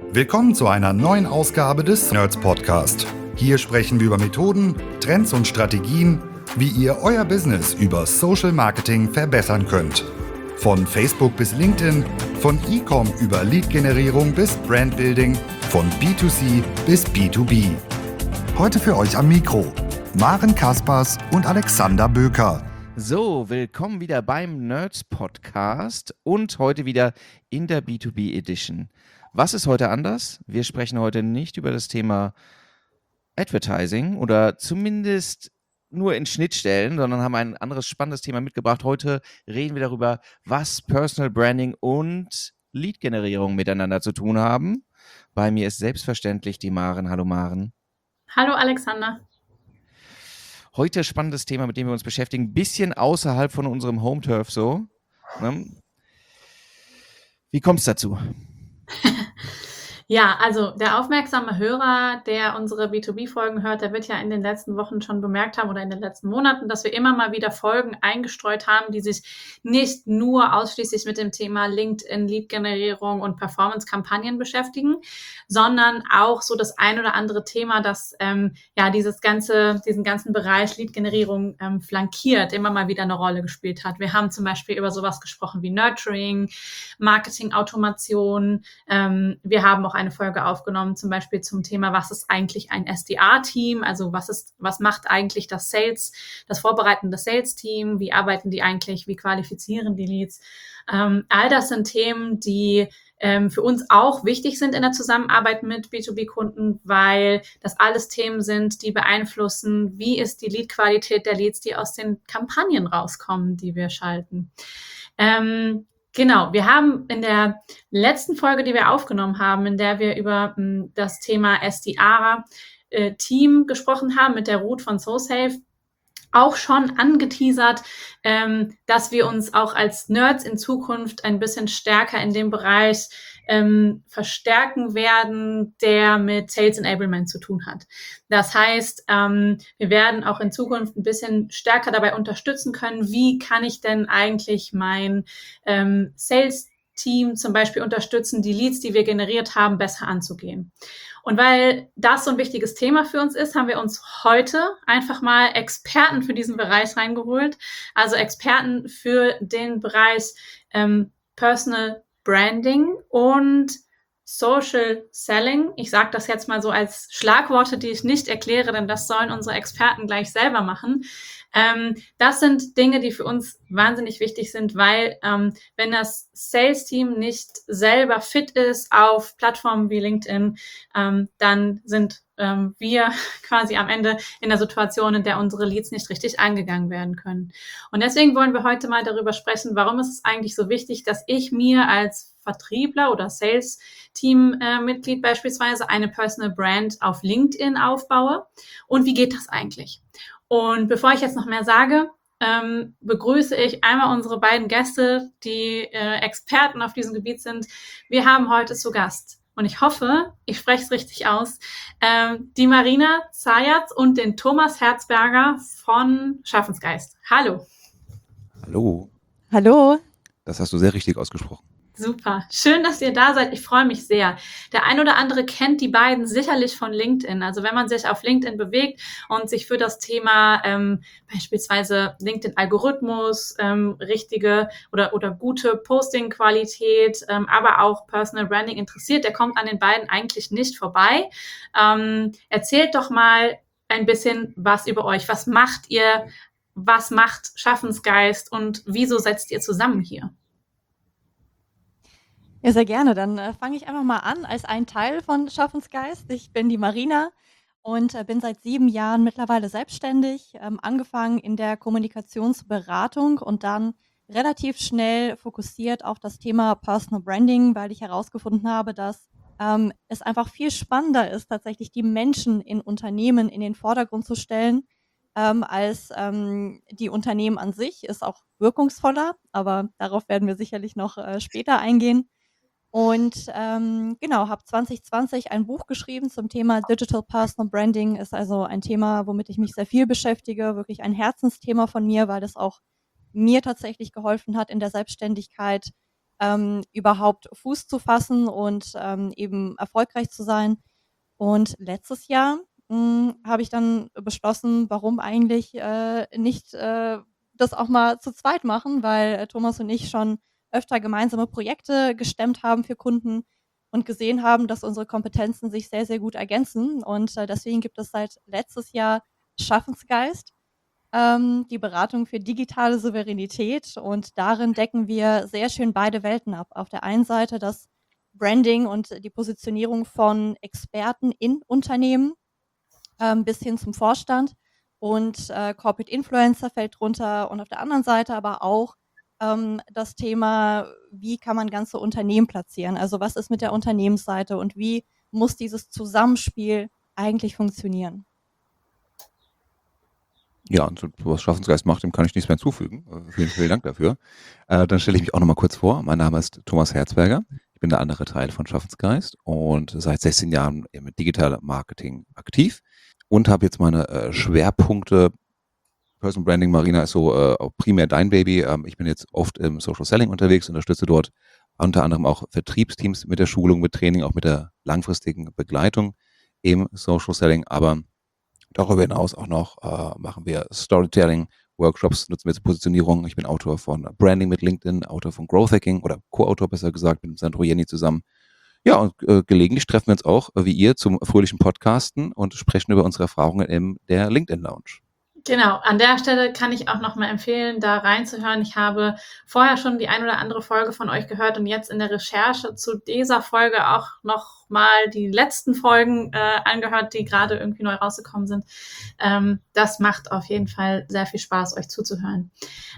Willkommen zu einer neuen Ausgabe des Nerds Podcast. Hier sprechen wir über Methoden, Trends und Strategien, wie ihr euer Business über Social Marketing verbessern könnt. Von Facebook bis LinkedIn, von E-Com über Lead-Generierung bis Brandbuilding, von B2C bis B2B. Heute für euch am Mikro Maren Kaspers und Alexander Böker. So, willkommen wieder beim Nerds Podcast und heute wieder in der B2B Edition. Was ist heute anders? Wir sprechen heute nicht über das Thema Advertising oder zumindest nur in Schnittstellen, sondern haben ein anderes spannendes Thema mitgebracht. Heute reden wir darüber, was Personal Branding und Lead-Generierung miteinander zu tun haben. Bei mir ist selbstverständlich die Maren. Hallo Maren. Hallo Alexander. Heute spannendes Thema, mit dem wir uns beschäftigen, ein bisschen außerhalb von unserem Home-Turf so. Ne? Wie kommt es dazu? Ja, also der aufmerksame Hörer, der unsere B2B-Folgen hört, der wird ja in den letzten Wochen schon bemerkt haben oder in den letzten Monaten, dass wir immer mal wieder Folgen eingestreut haben, die sich nicht nur ausschließlich mit dem Thema LinkedIn, Lead-Generierung und Performance-Kampagnen beschäftigen, sondern auch so das ein oder andere Thema, das diesen ganzen Bereich Lead-Generierung flankiert, immer mal wieder eine Rolle gespielt hat. Wir haben zum Beispiel über sowas gesprochen wie Nurturing, Marketing-Automation. Wir haben auch eine Folge aufgenommen, zum Beispiel zum Thema, was ist eigentlich ein SDR-Team? Also was macht eigentlich das vorbereitende Sales-Team? Wie arbeiten die eigentlich? Wie qualifizieren die Leads? All das sind Themen, die für uns auch wichtig sind in der Zusammenarbeit mit B2B-Kunden, weil das alles Themen sind, die beeinflussen, wie ist die Lead-Qualität der Leads, die aus den Kampagnen rauskommen, die wir schalten. Genau, wir haben in der letzten Folge, die wir aufgenommen haben, in der wir über das Thema SDR-Team gesprochen haben mit der Ruth von SoSafe, auch schon angeteasert, dass wir uns auch als Nerds in Zukunft ein bisschen stärker in dem Bereich verstärken werden, der mit Sales Enablement zu tun hat. Das heißt, wir werden auch in Zukunft ein bisschen stärker dabei unterstützen können, wie kann ich denn eigentlich mein Sales-Team zum Beispiel unterstützen, die Leads, die wir generiert haben, besser anzugehen. Und weil das so ein wichtiges Thema für uns ist, haben wir uns heute einfach mal Experten für diesen Bereich reingeholt. Also Experten für den Bereich Personal Branding und Social Selling. Ich sage das jetzt mal so als Schlagworte, die ich nicht erkläre, denn das sollen unsere Experten gleich selber machen. Das sind Dinge, die für uns wahnsinnig wichtig sind, weil wenn das Sales-Team nicht selber fit ist auf Plattformen wie LinkedIn, dann sind wir quasi am Ende in der Situation, in der unsere Leads nicht richtig angegangen werden können. Und deswegen wollen wir heute mal darüber sprechen, warum ist es eigentlich so wichtig, dass ich mir als Vertriebler oder Sales-Team-Mitglied beispielsweise eine Personal Brand auf LinkedIn aufbaue und wie geht das eigentlich? Und bevor ich jetzt noch mehr sage, begrüße ich einmal unsere beiden Gäste, die Experten auf diesem Gebiet sind. Wir haben heute zu Gast, und ich hoffe, ich spreche es richtig aus, die Marina Zayatz und den Thomas Herzberger von Schaffensgeist. Hallo. Hallo. Hallo. Das hast du sehr richtig ausgesprochen. Super. Schön, dass ihr da seid. Ich freue mich sehr. Der ein oder andere kennt die beiden sicherlich von LinkedIn. Also wenn man sich auf LinkedIn bewegt und sich für das Thema beispielsweise LinkedIn-Algorithmus, richtige oder gute Posting-Qualität, aber auch Personal Branding interessiert, der kommt an den beiden eigentlich nicht vorbei. Erzählt doch mal ein bisschen was über euch. Was macht ihr? Was macht Schaffensgeist? Und wieso setzt ihr zusammen hier? Ja, sehr gerne. Dann fange ich einfach mal an als ein Teil von Schaffensgeist. Ich bin die Marina und bin seit 7 Jahren mittlerweile selbstständig, angefangen in der Kommunikationsberatung und dann relativ schnell fokussiert auf das Thema Personal Branding, weil ich herausgefunden habe, dass es einfach viel spannender ist, tatsächlich die Menschen in Unternehmen in den Vordergrund zu stellen, als die Unternehmen an sich. Ist auch wirkungsvoller, aber darauf werden wir sicherlich noch später eingehen. Und habe 2020 ein Buch geschrieben zum Thema Digital Personal Branding. Ist also ein Thema, womit ich mich sehr viel beschäftige, wirklich ein Herzensthema von mir, weil das auch mir tatsächlich geholfen hat in der Selbstständigkeit, überhaupt Fuß zu fassen und eben erfolgreich zu sein. Und letztes Jahr habe ich dann beschlossen, warum eigentlich nicht das auch mal zu zweit machen, weil Thomas und ich schon öfter gemeinsame Projekte gestemmt haben für Kunden und gesehen haben, dass unsere Kompetenzen sich sehr, sehr gut ergänzen. Und deswegen gibt es seit letztes Jahr Schaffensgeist, die Beratung für digitale Souveränität. Und darin decken wir sehr schön beide Welten ab. Auf der einen Seite das Branding und die Positionierung von Experten in Unternehmen bis hin zum Vorstand und Corporate Influencer fällt drunter und auf der anderen Seite aber auch das Thema, wie kann man ganze Unternehmen platzieren? Also was ist mit der Unternehmensseite und wie muss dieses Zusammenspiel eigentlich funktionieren? Ja, und so, was Schaffensgeist macht, dem kann ich nichts mehr hinzufügen. Vielen, vielen Dank dafür. Dann stelle ich mich auch nochmal kurz vor. Mein Name ist Thomas Herzberger. Ich bin der andere Teil von Schaffensgeist und seit 16 Jahren mit digitalem Marketing aktiv und habe jetzt meine Schwerpunkte. Personal Branding, Marina, ist so auch primär dein Baby. Ich bin jetzt oft im Social Selling unterwegs, unterstütze dort unter anderem auch Vertriebsteams mit der Schulung, mit Training, auch mit der langfristigen Begleitung im Social Selling. Aber darüber hinaus auch noch machen wir Storytelling-Workshops, nutzen wir zur Positionierung. Ich bin Autor von Branding mit LinkedIn, Autor von Growth Hacking oder Co-Autor besser gesagt, mit Sandro Jenny zusammen. Ja, und gelegentlich treffen wir uns auch, wie ihr, zum fröhlichen Podcasten und sprechen über unsere Erfahrungen in der LinkedIn Lounge. Genau, an der Stelle kann ich auch nochmal empfehlen, da reinzuhören. Ich habe vorher schon die ein oder andere Folge von euch gehört und jetzt in der Recherche zu dieser Folge auch nochmal die letzten Folgen angehört, die gerade irgendwie neu rausgekommen sind. Das macht auf jeden Fall sehr viel Spaß, euch zuzuhören.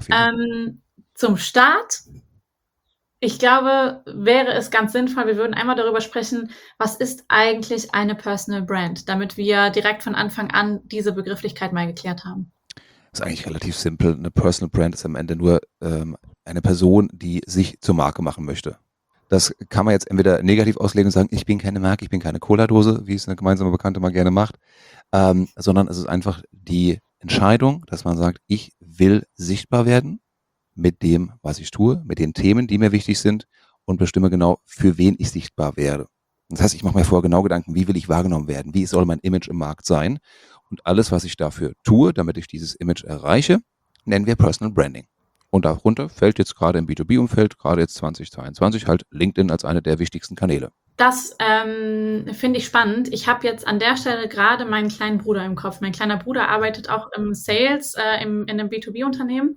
Zum Start, ich glaube, wäre es ganz sinnvoll, wir würden einmal darüber sprechen, was ist eigentlich eine Personal Brand, damit wir direkt von Anfang an diese Begrifflichkeit mal geklärt haben. Das ist eigentlich relativ simpel. Eine Personal Brand ist am Ende nur eine Person, die sich zur Marke machen möchte. Das kann man jetzt entweder negativ auslegen und sagen, ich bin keine Marke, ich bin keine Cola-Dose, wie es eine gemeinsame Bekannte mal gerne macht, sondern es ist einfach die Entscheidung, dass man sagt, ich will sichtbar werden mit dem, was ich tue, mit den Themen, die mir wichtig sind und bestimme genau, für wen ich sichtbar werde. Das heißt, ich mache mir vorher genau Gedanken, wie will ich wahrgenommen werden, wie soll mein Image im Markt sein und alles, was ich dafür tue, damit ich dieses Image erreiche, nennen wir Personal Branding. Und darunter fällt jetzt gerade im B2B-Umfeld, gerade jetzt 2022, halt LinkedIn als eine der wichtigsten Kanäle. Das finde ich spannend. Ich habe jetzt an der Stelle gerade meinen kleinen Bruder im Kopf. Mein kleiner Bruder arbeitet auch im Sales in einem B2B-Unternehmen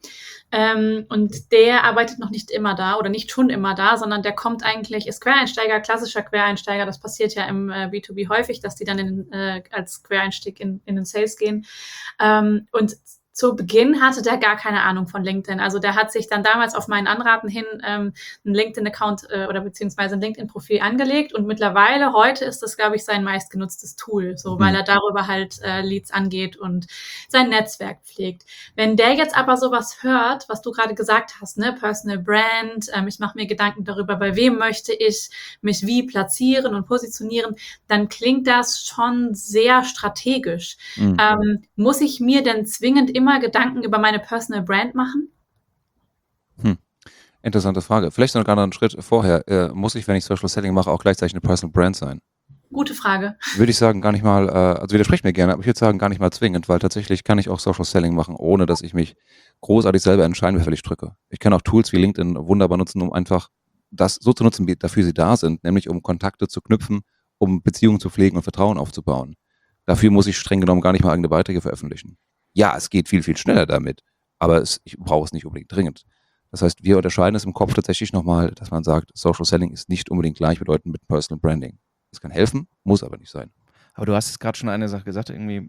und der arbeitet noch nicht immer da oder nicht schon immer da, sondern der kommt eigentlich, ist Quereinsteiger, klassischer Quereinsteiger. Das passiert ja im B2B häufig, dass die dann als Quereinstieg in den Sales gehen. Und zu Beginn hatte der gar keine Ahnung von LinkedIn. Also der hat sich dann damals auf meinen Anraten hin einen LinkedIn-Account oder beziehungsweise ein LinkedIn-Profil angelegt und mittlerweile, heute ist das, glaube ich, sein meistgenutztes Tool, so weil er darüber halt Leads angeht und sein Netzwerk pflegt. Wenn der jetzt aber sowas hört, was du gerade gesagt hast, ne, Personal Brand, ich mache mir Gedanken darüber, bei wem möchte ich mich wie platzieren und positionieren, dann klingt das schon sehr strategisch. Muss ich mir denn zwingend immer Gedanken über meine Personal Brand machen? Interessante Frage. Vielleicht sogar noch einen Schritt vorher. Muss ich, wenn ich Social Selling mache, auch gleichzeitig eine Personal Brand sein? Gute Frage. Würde ich sagen, gar nicht mal, also widersprecht mir gerne, aber ich würde sagen, gar nicht mal zwingend, weil tatsächlich kann ich auch Social Selling machen, ohne dass ich mich großartig selber in den Scheinwerferlicht drücke. Ich kann auch Tools wie LinkedIn wunderbar nutzen, um einfach das so zu nutzen, wie dafür sie da sind, nämlich um Kontakte zu knüpfen, um Beziehungen zu pflegen und Vertrauen aufzubauen. Dafür muss ich streng genommen gar nicht mal eigene Beiträge veröffentlichen. Ja, es geht viel, viel schneller damit, aber ich brauche es nicht unbedingt dringend. Das heißt, wir unterscheiden es im Kopf tatsächlich nochmal, dass man sagt, Social Selling ist nicht unbedingt gleichbedeutend mit Personal Branding. Es kann helfen, muss aber nicht sein. Aber du hast es gerade schon eine Sache gesagt, irgendwie,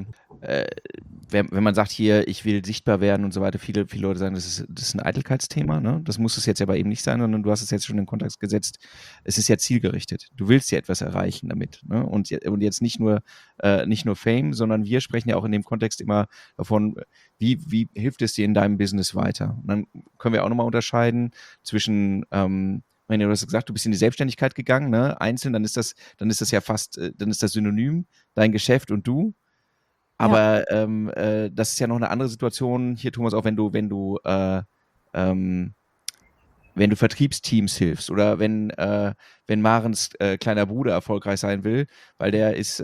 wenn man sagt hier, ich will sichtbar werden und so weiter, viele Leute sagen, das ist ein Eitelkeitsthema, ne? Das muss es jetzt aber eben nicht sein, sondern du hast es jetzt schon in den Kontext gesetzt, es ist ja zielgerichtet. Du willst ja etwas erreichen damit, ne? Und jetzt nicht nur Fame, sondern wir sprechen ja auch in dem Kontext immer davon, wie hilft es dir in deinem Business weiter? Und dann können wir auch nochmal unterscheiden zwischen du hast gesagt, du bist in die Selbstständigkeit gegangen, ne? Einzeln, dann ist das ja fast, dann ist das Synonym, dein Geschäft und du. Aber das ist ja noch eine andere Situation hier, Thomas, auch wenn du wenn du Vertriebsteams hilfst oder wenn Marens kleiner Bruder erfolgreich sein will, weil der ist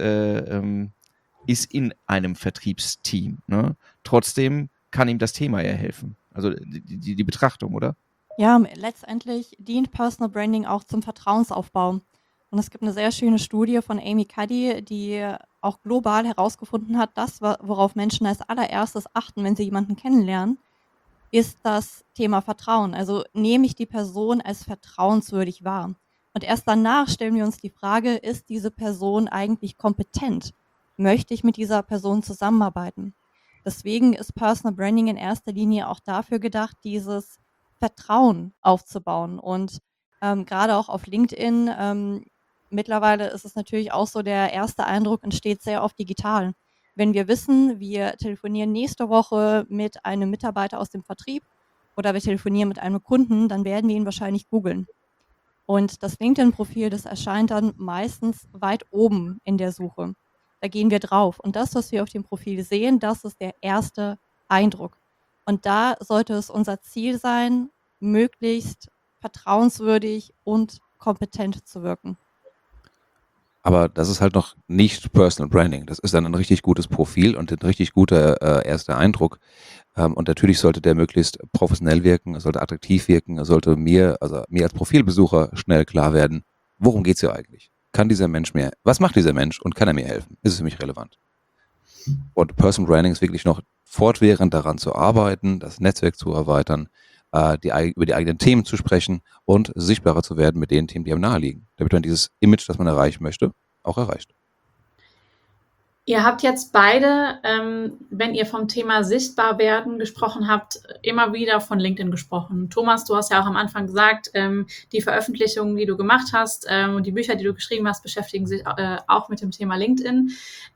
in einem Vertriebsteam. Ne? Trotzdem kann ihm das Thema ja helfen. Also die Betrachtung, oder? Ja, letztendlich dient Personal Branding auch zum Vertrauensaufbau. Und es gibt eine sehr schöne Studie von Amy Cuddy, die auch global herausgefunden hat, das, worauf Menschen als allererstes achten, wenn sie jemanden kennenlernen, ist das Thema Vertrauen. Also nehme ich die Person als vertrauenswürdig wahr? Und erst danach stellen wir uns die Frage, ist diese Person eigentlich kompetent? Möchte ich mit dieser Person zusammenarbeiten? Deswegen ist Personal Branding in erster Linie auch dafür gedacht, dieses Vertrauen aufzubauen. Und gerade auch auf LinkedIn, mittlerweile ist es natürlich auch so, der erste Eindruck entsteht sehr oft digital. Wenn wir wissen, wir telefonieren nächste Woche mit einem Mitarbeiter aus dem Vertrieb oder wir telefonieren mit einem Kunden, dann werden wir ihn wahrscheinlich googeln. Und das LinkedIn-Profil, das erscheint dann meistens weit oben in der Suche. Da gehen wir drauf. Und das, was wir auf dem Profil sehen, das ist der erste Eindruck. Und da sollte es unser Ziel sein, möglichst vertrauenswürdig und kompetent zu wirken. Aber das ist halt noch nicht Personal Branding. Das ist dann ein richtig gutes Profil und ein richtig guter erster Eindruck. Und natürlich sollte der möglichst professionell wirken, er sollte attraktiv wirken, er sollte mir als Profilbesucher schnell klar werden, worum geht es hier eigentlich? Kann dieser Mensch mir, was macht dieser Mensch und kann er mir helfen? Ist es für mich relevant? Und Personal Branding ist wirklich noch fortwährend daran zu arbeiten, das Netzwerk zu erweitern, über die eigenen Themen zu sprechen und sichtbarer zu werden mit den Themen, die am nahe liegen, damit man dieses Image, das man erreichen möchte, auch erreicht. Ihr habt jetzt beide, wenn ihr vom Thema sichtbar werden gesprochen habt, immer wieder von LinkedIn gesprochen. Thomas, du hast ja auch am Anfang gesagt, die Veröffentlichungen, die du gemacht hast und die Bücher, die du geschrieben hast, beschäftigen sich auch mit dem Thema LinkedIn.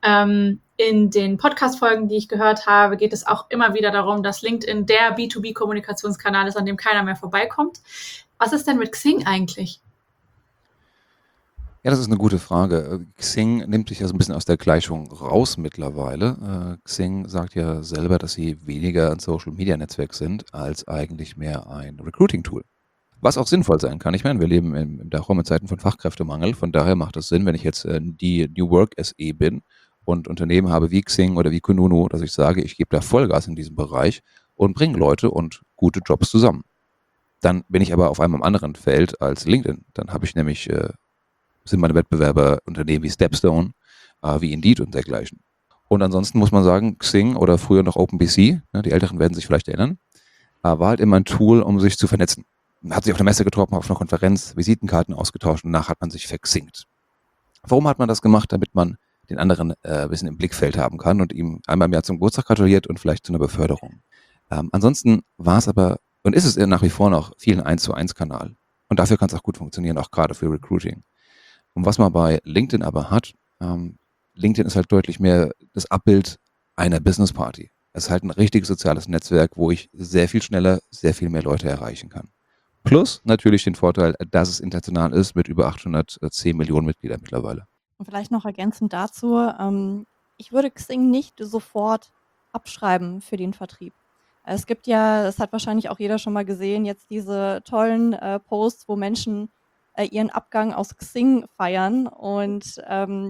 In den Podcast-Folgen, die ich gehört habe, geht es auch immer wieder darum, dass LinkedIn der B2B-Kommunikationskanal ist, an dem keiner mehr vorbeikommt. Was ist denn mit Xing eigentlich? Ja, das ist eine gute Frage. Xing nimmt sich ja so ein bisschen aus der Gleichung raus mittlerweile. Xing sagt ja selber, dass sie weniger ein Social-Media-Netzwerk sind, als eigentlich mehr ein Recruiting-Tool. Was auch sinnvoll sein kann. Ich meine, wir leben im Dachraum in Zeiten von Fachkräftemangel. Von daher macht es Sinn, wenn ich jetzt die New Work SE bin und Unternehmen habe wie Xing oder wie Kununu, dass ich sage, ich gebe da Vollgas in diesem Bereich und bringe Leute und gute Jobs zusammen. Dann bin ich aber auf einem anderen Feld als LinkedIn. Dann habe ich nämlich sind meine Wettbewerber Unternehmen wie Stepstone, wie Indeed und dergleichen. Und ansonsten muss man sagen, Xing oder früher noch OpenBC, die Älteren werden sich vielleicht erinnern, war halt immer ein Tool, um sich zu vernetzen. Man hat sich auf der Messe getroffen, auf einer Konferenz, Visitenkarten ausgetauscht und danach hat man sich verxingt. Warum hat man das gemacht? Damit man den anderen ein bisschen im Blickfeld haben kann und ihm einmal im Jahr zum Geburtstag gratuliert und vielleicht zu einer Beförderung. Ansonsten war es aber und ist es nach wie vor noch viel ein 1:1-Kanal. Und dafür kann es auch gut funktionieren, auch gerade für Recruiting. Und was man bei LinkedIn aber hat, LinkedIn ist halt deutlich mehr das Abbild einer Business Party. Es ist halt ein richtiges soziales Netzwerk, wo ich sehr viel schneller, sehr viel mehr Leute erreichen kann. Plus natürlich den Vorteil, dass es international ist mit über 810 Millionen Mitgliedern mittlerweile. Und vielleicht noch ergänzend dazu, ich würde Xing nicht sofort abschreiben für den Vertrieb. Es gibt ja, das hat wahrscheinlich auch jeder schon mal gesehen, jetzt diese tollen Posts, wo Menschen ihren Abgang aus Xing feiern. Und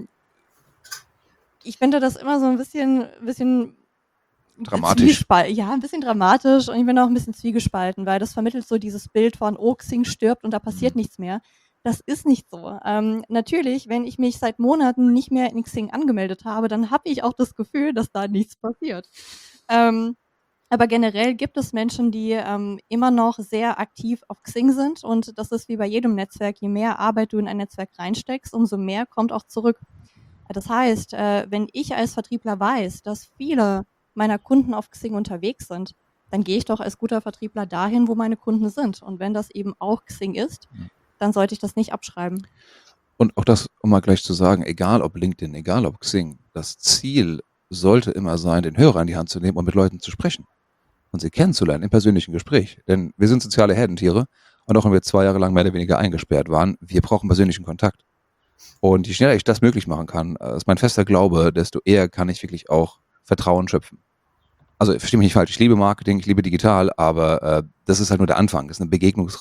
ich finde das immer so ein bisschen Dramatisch. Ja, ein bisschen dramatisch und ich bin auch ein bisschen zwiegespalten, weil das vermittelt so dieses Bild von, oh, Xing stirbt und da passiert nichts mehr. Das ist nicht so. Natürlich, wenn ich mich seit Monaten nicht mehr in Xing angemeldet habe, dann habe ich auch das Gefühl, dass da nichts passiert. Aber generell gibt es Menschen, die immer noch sehr aktiv auf Xing sind und das ist wie bei jedem Netzwerk, je mehr Arbeit du in ein Netzwerk reinsteckst, umso mehr kommt auch zurück. Das heißt, wenn ich als Vertriebler weiß, dass viele meiner Kunden auf Xing unterwegs sind, dann gehe ich doch als guter Vertriebler dahin, wo meine Kunden sind. Und wenn das eben auch Xing ist, dann sollte ich das nicht abschreiben. Und auch das, um mal gleich zu sagen, egal ob LinkedIn, egal ob Xing, das Ziel sollte immer sein, den Hörer in die Hand zu nehmen und mit Leuten zu sprechen und sie kennenzulernen im persönlichen Gespräch. Denn wir sind soziale Herdentiere und auch wenn wir 2 Jahre lang mehr oder weniger eingesperrt waren, wir brauchen persönlichen Kontakt. Und je schneller ich das möglich machen kann, ist mein fester Glaube, desto eher kann ich wirklich auch Vertrauen schöpfen. Also verstehe mich nicht falsch, ich liebe Marketing, ich liebe digital, aber das ist halt nur der Anfang, das ist ein Begegnungsraum.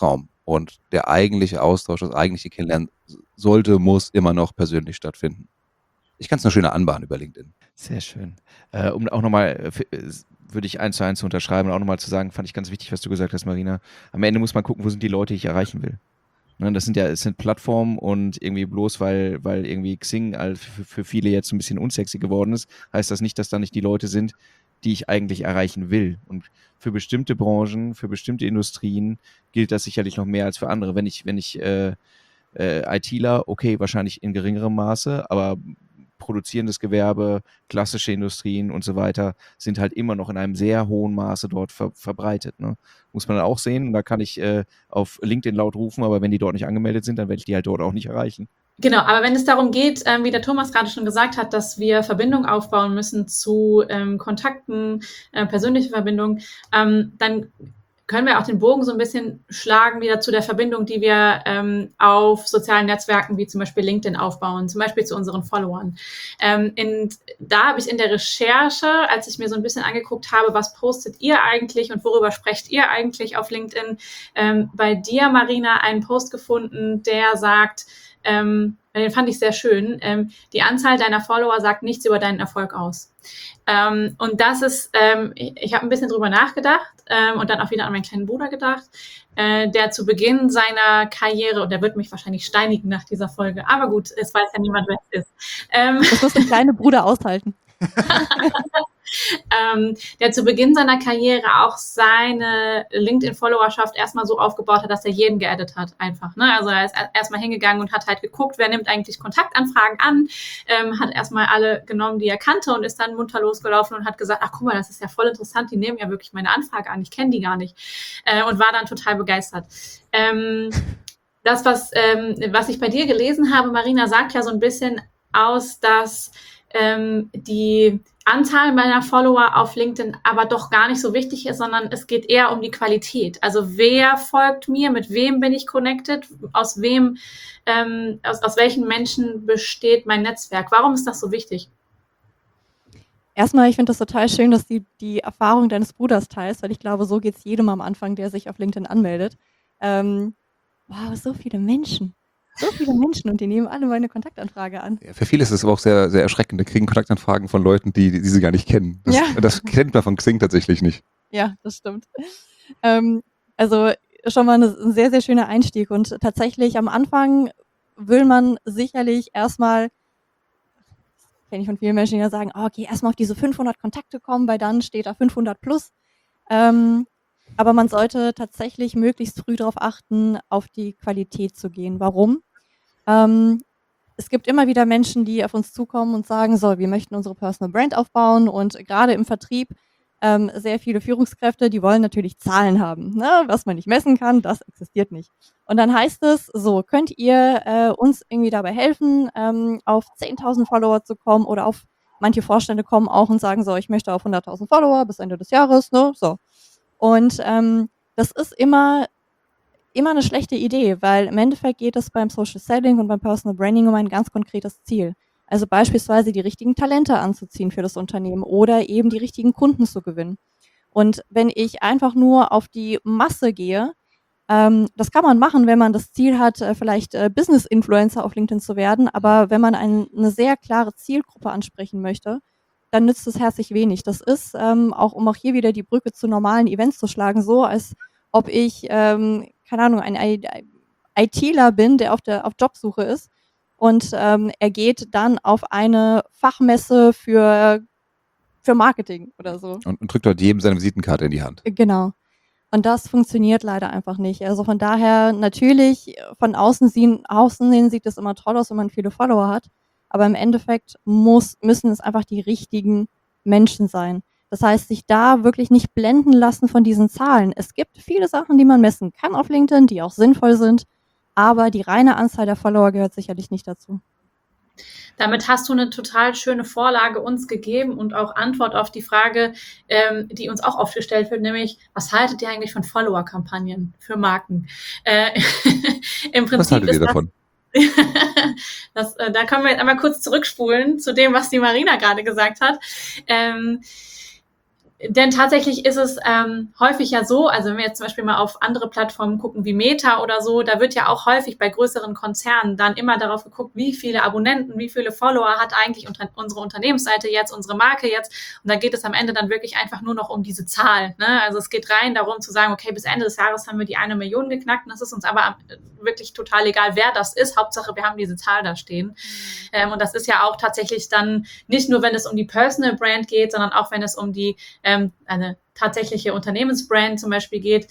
Und der eigentliche Austausch, das eigentliche Kennenlernen muss immer noch persönlich stattfinden. Ich kann es eine schöne anbahnen über LinkedIn. Sehr schön. Um auch nochmal, würde ich 1:1 unterschreiben und auch nochmal zu sagen, fand ich ganz wichtig, was du gesagt hast, Marina. Am Ende muss man gucken, wo sind die Leute, die ich erreichen will. Ne, es sind Plattformen und irgendwie bloß, weil irgendwie Xing für viele jetzt ein bisschen unsexy geworden ist, heißt das nicht, dass da nicht die Leute sind, die ich eigentlich erreichen will. Und für bestimmte Branchen, für bestimmte Industrien gilt das sicherlich noch mehr als für andere. Wenn ich ITler, okay, wahrscheinlich in geringerem Maße, aber produzierendes Gewerbe, klassische Industrien und so weiter sind halt immer noch in einem sehr hohen Maße dort verbreitet. Ne? Muss man dann auch sehen. Und da kann ich auf LinkedIn laut rufen, aber wenn die dort nicht angemeldet sind, dann werde ich die halt dort auch nicht erreichen. Genau, aber wenn es darum geht, wie der Thomas gerade schon gesagt hat, dass wir Verbindung aufbauen müssen zu Kontakten, persönliche Verbindung, dann können wir auch den Bogen so ein bisschen schlagen wieder zu der Verbindung, die wir auf sozialen Netzwerken wie zum Beispiel LinkedIn aufbauen, zum Beispiel zu unseren Followern. Und da habe ich in der Recherche, als ich mir so ein bisschen angeguckt habe, was postet ihr eigentlich und worüber sprecht ihr eigentlich auf LinkedIn, bei dir, Marina, einen Post gefunden, der sagt, den fand ich sehr schön, die Anzahl deiner Follower sagt nichts über deinen Erfolg aus. Und das ist, ich habe ein bisschen drüber nachgedacht und dann auch wieder an meinen kleinen Bruder gedacht, der zu Beginn seiner Karriere, und der wird mich wahrscheinlich steinigen nach dieser Folge, aber gut, es weiß ja niemand, wer es ist. Das muss der kleine Bruder aushalten. Der zu Beginn seiner Karriere auch seine LinkedIn-Followerschaft erstmal so aufgebaut hat, dass er jeden geaddet hat, einfach. Ne? Also er ist erstmal hingegangen und hat halt geguckt, wer nimmt eigentlich Kontaktanfragen an, hat erstmal alle genommen, die er kannte und ist dann munter losgelaufen und hat gesagt, ach guck mal, das ist ja voll interessant, die nehmen ja wirklich meine Anfrage an, ich kenne die gar nicht. Und war dann total begeistert. Das, was ich bei dir gelesen habe, Marina, sagt ja so ein bisschen aus, dass die Anzahl meiner Follower auf LinkedIn aber doch gar nicht so wichtig ist, sondern es geht eher um die Qualität. Also wer folgt mir, mit wem bin ich connected, aus welchen Menschen besteht mein Netzwerk? Warum ist das so wichtig? Erstmal, ich finde das total schön, dass du die Erfahrung deines Bruders teilst, weil ich glaube, so geht es jedem am Anfang, der sich auf LinkedIn anmeldet. Wow, so viele Menschen und die nehmen alle meine Kontaktanfrage an. Ja, für viele ist es aber auch sehr, sehr erschreckend. Die kriegen Kontaktanfragen von Leuten, die sie gar nicht kennen. Das kennt man von Xing tatsächlich nicht. Ja, das stimmt. Also schon mal ein sehr, sehr schöner Einstieg. Und tatsächlich am Anfang will man sicherlich erstmal, kenne ich von vielen Menschen, die ja sagen, okay, erstmal auf diese 500 Kontakte kommen, weil dann steht da 500 plus. Aber man sollte tatsächlich möglichst früh darauf achten, auf die Qualität zu gehen. Warum? Es gibt immer wieder Menschen, die auf uns zukommen und sagen, so, wir möchten unsere Personal Brand aufbauen, und gerade im Vertrieb sehr viele Führungskräfte, die wollen natürlich Zahlen haben. Ne? Was man nicht messen kann, das existiert nicht. Und dann heißt es, so, könnt ihr uns irgendwie dabei helfen, auf 10.000 Follower zu kommen, oder auf manche Vorstände kommen auch und sagen, so, ich möchte auf 100.000 Follower bis Ende des Jahres, ne? So. Und das ist immer eine schlechte Idee, weil im Endeffekt geht es beim Social Selling und beim Personal Branding um ein ganz konkretes Ziel. Also beispielsweise die richtigen Talente anzuziehen für das Unternehmen oder eben die richtigen Kunden zu gewinnen. Und wenn ich einfach nur auf die Masse gehe, das kann man machen, wenn man das Ziel hat, vielleicht Business-Influencer auf LinkedIn zu werden, aber wenn man eine sehr klare Zielgruppe ansprechen möchte, dann nützt es herzlich wenig. Das ist, auch um auch hier wieder die Brücke zu normalen Events zu schlagen, so als ob ich, keine Ahnung, ein ITler bin, der auf Jobsuche ist, und er geht dann auf eine Fachmesse für Marketing oder so. Und drückt dort jedem seine Visitenkarte in die Hand. Genau. Und das funktioniert leider einfach nicht. Also von daher, natürlich, von außen hin sieht es immer toll aus, wenn man viele Follower hat, aber im Endeffekt müssen es einfach die richtigen Menschen sein. Das heißt, sich da wirklich nicht blenden lassen von diesen Zahlen. Es gibt viele Sachen, die man messen kann auf LinkedIn, die auch sinnvoll sind, aber die reine Anzahl der Follower gehört sicherlich nicht dazu. Damit hast du eine total schöne Vorlage uns gegeben und auch Antwort auf die Frage, die uns auch oft gestellt wird, nämlich, was haltet ihr eigentlich von Follower-Kampagnen für Marken? Im Prinzip was haltet ihr davon? Da können wir jetzt einmal kurz zurückspulen zu dem, was die Marina gerade gesagt hat. Denn tatsächlich ist es häufig ja so, also wenn wir jetzt zum Beispiel mal auf andere Plattformen gucken wie Meta oder so, da wird ja auch häufig bei größeren Konzernen dann immer darauf geguckt, wie viele Abonnenten, wie viele Follower hat eigentlich unsere Unternehmensseite jetzt, unsere Marke jetzt. Und da geht es am Ende dann wirklich einfach nur noch um diese Zahl. Ne? Also es geht rein darum zu sagen, okay, bis Ende des Jahres haben wir die 1 Million geknackt. Und das ist uns aber wirklich total egal, wer das ist. Hauptsache, wir haben diese Zahl da stehen. Und das ist ja auch tatsächlich dann nicht nur, wenn es um die Personal Brand geht, sondern auch, wenn es um die eine tatsächliche Unternehmensbrand zum Beispiel geht,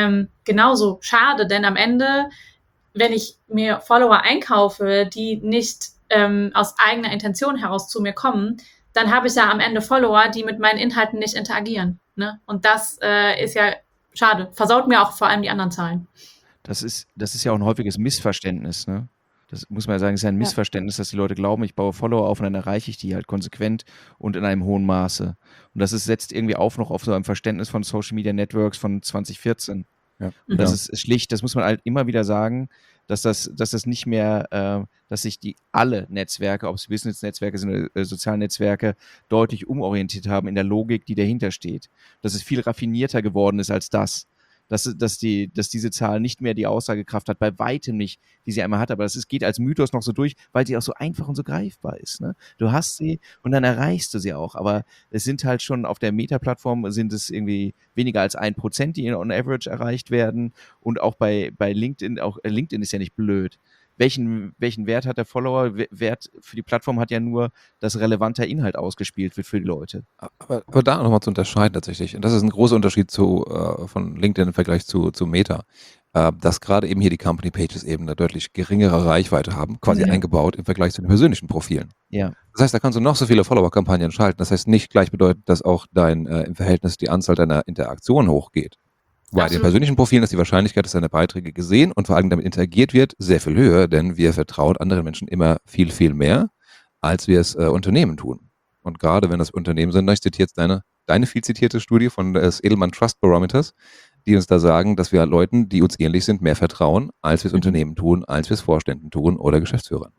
genauso schade, denn am Ende, wenn ich mir Follower einkaufe, die nicht aus eigener Intention heraus zu mir kommen, dann habe ich ja am Ende Follower, die mit meinen Inhalten nicht interagieren. Ne? Und das ist ja schade. Versaut mir auch vor allem die anderen Zahlen. Das ist ja auch ein häufiges Missverständnis, ne? Das muss man ja sagen, ist ja ein Missverständnis, dass die Leute glauben, ich baue Follower auf und dann erreiche ich die halt konsequent und in einem hohen Maße. Und das setzt irgendwie auf noch auf so einem Verständnis von Social Media Networks von 2014. Ja. Und das ist schlicht, das muss man halt immer wieder sagen, dass das nicht mehr, dass sich alle Netzwerke, ob es Business-Netzwerke sind oder soziale Netzwerke, deutlich umorientiert haben in der Logik, die dahinter steht. Dass es viel raffinierter geworden ist als das. Dass diese Zahl nicht mehr die Aussagekraft hat, bei weitem nicht, die sie einmal hat, aber geht als Mythos noch so durch, weil sie auch so einfach und so greifbar ist. Ne? Du hast sie und dann erreichst du sie auch, aber es sind halt schon auf der Meta-Plattform sind es irgendwie weniger als 1%, die on average erreicht werden, und auch bei LinkedIn, auch LinkedIn ist ja nicht blöd. Welchen Wert hat der Follower? Wert für die Plattform hat ja nur, dass relevanter Inhalt ausgespielt wird für die Leute. Aber da nochmal zu unterscheiden tatsächlich, und das ist ein großer Unterschied von LinkedIn im Vergleich zu Meta, dass gerade eben hier die Company Pages eben eine deutlich geringere Reichweite haben, quasi eingebaut im Vergleich zu den persönlichen Profilen. Ja. Das heißt, da kannst du noch so viele Follower-Kampagnen schalten. Das heißt nicht gleich bedeutet, dass auch im Verhältnis die Anzahl deiner Interaktionen hochgeht. Bei den persönlichen Profilen ist die Wahrscheinlichkeit, dass deine Beiträge gesehen und vor allem damit interagiert wird, sehr viel höher, denn wir vertrauen anderen Menschen immer viel, viel mehr, als wir es Unternehmen tun. Und gerade wenn das Unternehmen sind, ich zitiere jetzt deine viel zitierte Studie von des Edelman Trust Barometers, die uns da sagen, dass wir Leuten, die uns ähnlich sind, mehr vertrauen, als wir es Unternehmen tun, als wir es Vorständen tun oder Geschäftsführern.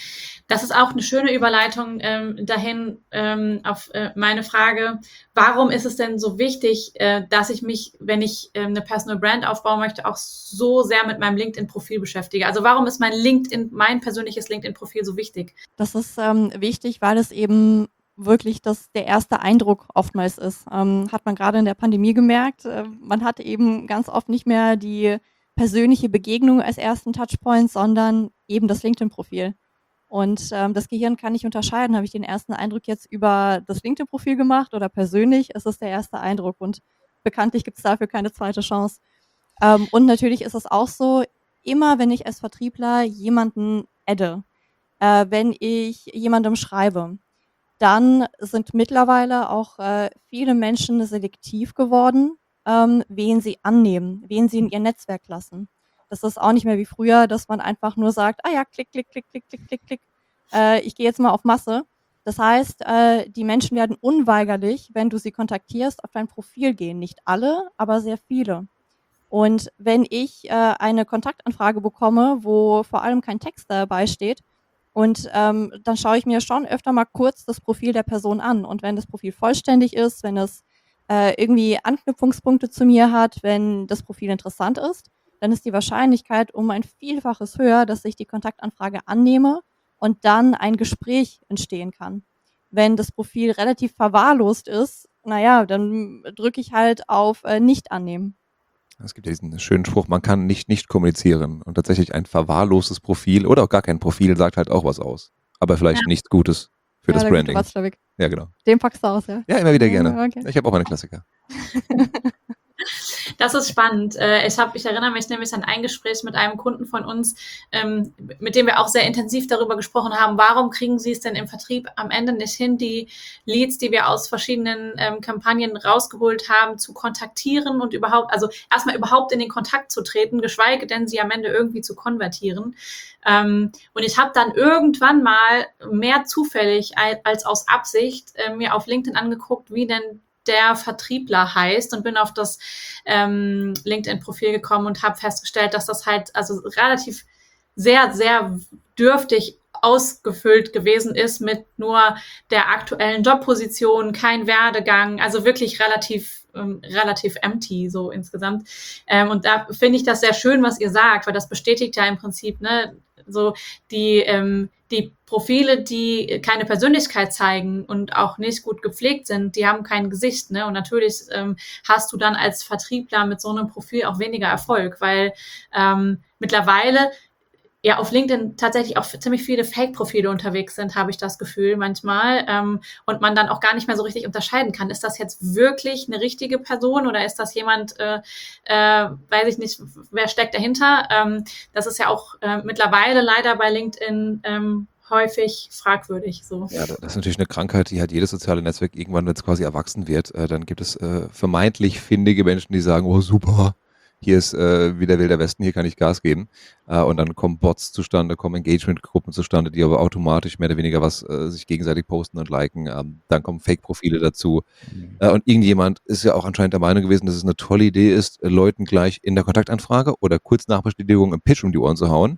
Das ist auch eine schöne Überleitung dahin auf meine Frage, warum ist es denn so wichtig, dass ich mich, wenn ich eine Personal Brand aufbauen möchte, auch so sehr mit meinem LinkedIn-Profil beschäftige? Also warum ist mein persönliches LinkedIn-Profil so wichtig? Das ist wichtig, weil es eben wirklich der erste Eindruck oftmals ist. Hat man gerade in der Pandemie gemerkt. Man hat eben ganz oft nicht mehr die persönliche Begegnung als ersten Touchpoint, sondern eben das LinkedIn-Profil. Und das Gehirn kann nicht unterscheiden, habe ich den ersten Eindruck jetzt über das LinkedIn-Profil gemacht oder persönlich, ist es der erste Eindruck, und bekanntlich gibt es dafür keine zweite Chance. Und natürlich ist es auch so, immer wenn ich als Vertriebler jemanden adde, wenn ich jemandem schreibe, dann sind mittlerweile auch viele Menschen selektiv geworden, wen sie annehmen, wen sie in ihr Netzwerk lassen. Das ist auch nicht mehr wie früher, dass man einfach nur sagt, ah ja, klick, klick, klick, klick, klick, klick, klick. Ich gehe jetzt mal auf Masse. Das heißt, die Menschen werden unweigerlich, wenn du sie kontaktierst, auf dein Profil gehen. Nicht alle, aber sehr viele. Und wenn ich eine Kontaktanfrage bekomme, wo vor allem kein Text dabei steht, und dann schaue ich mir schon öfter mal kurz das Profil der Person an. Und wenn das Profil vollständig ist, wenn es irgendwie Anknüpfungspunkte zu mir hat, wenn das Profil interessant ist, dann ist die Wahrscheinlichkeit um ein Vielfaches höher, dass ich die Kontaktanfrage annehme und dann ein Gespräch entstehen kann. Wenn das Profil relativ verwahrlost ist, naja, dann drücke ich halt auf Nicht annehmen. Es gibt ja diesen schönen Spruch, man kann nicht kommunizieren. Und tatsächlich ein verwahrlostes Profil oder auch gar kein Profil sagt halt auch was aus. Aber vielleicht nichts Gutes für das Branding. Ja, genau. Den packst du aus, ja? Ja, immer wieder gerne. Okay. Ich habe auch einen Klassiker. Das ist spannend. Ich erinnere mich nämlich an ein Gespräch mit einem Kunden von uns, mit dem wir auch sehr intensiv darüber gesprochen haben, warum kriegen Sie es denn im Vertrieb am Ende nicht hin, die Leads, die wir aus verschiedenen Kampagnen rausgeholt haben, zu kontaktieren und erstmal überhaupt in den Kontakt zu treten, geschweige denn sie am Ende irgendwie zu konvertieren. Und ich habe dann irgendwann mal mehr zufällig als aus Absicht mir auf LinkedIn angeguckt, wie denn der Vertriebler heißt, und bin auf das LinkedIn-Profil gekommen und habe festgestellt, dass das halt also relativ sehr, sehr dürftig ausgefüllt gewesen ist mit nur der aktuellen Jobposition, kein Werdegang, also wirklich relativ empty so insgesamt. Und da finde ich das sehr schön, was ihr sagt, weil das bestätigt ja im Prinzip, ne, so die Profile, die keine Persönlichkeit zeigen und auch nicht gut gepflegt sind, die haben kein Gesicht, ne? Und natürlich hast du dann als Vertriebler mit so einem Profil auch weniger Erfolg, weil mittlerweile ja auf LinkedIn tatsächlich auch ziemlich viele Fake-Profile unterwegs sind, habe ich das Gefühl manchmal. Und man dann auch gar nicht mehr so richtig unterscheiden kann. Ist das jetzt wirklich eine richtige Person oder ist das jemand, weiß ich nicht, wer steckt dahinter? Das ist ja auch mittlerweile leider bei LinkedIn häufig fragwürdig. So. Ja, das ist natürlich eine Krankheit, die hat jedes soziale Netzwerk irgendwann, wenn es quasi erwachsen wird, dann gibt es vermeintlich findige Menschen, die sagen, oh super, hier ist wieder Wilder Westen, hier kann ich Gas geben. Und dann kommen Bots zustande, kommen Engagement-Gruppen zustande, die aber automatisch mehr oder weniger was sich gegenseitig posten und liken. Dann kommen Fake-Profile dazu. Und irgendjemand ist ja auch anscheinend der Meinung gewesen, dass es eine tolle Idee ist, Leuten gleich in der Kontaktanfrage oder kurz nach Bestätigung im Pitch um die Ohren zu hauen,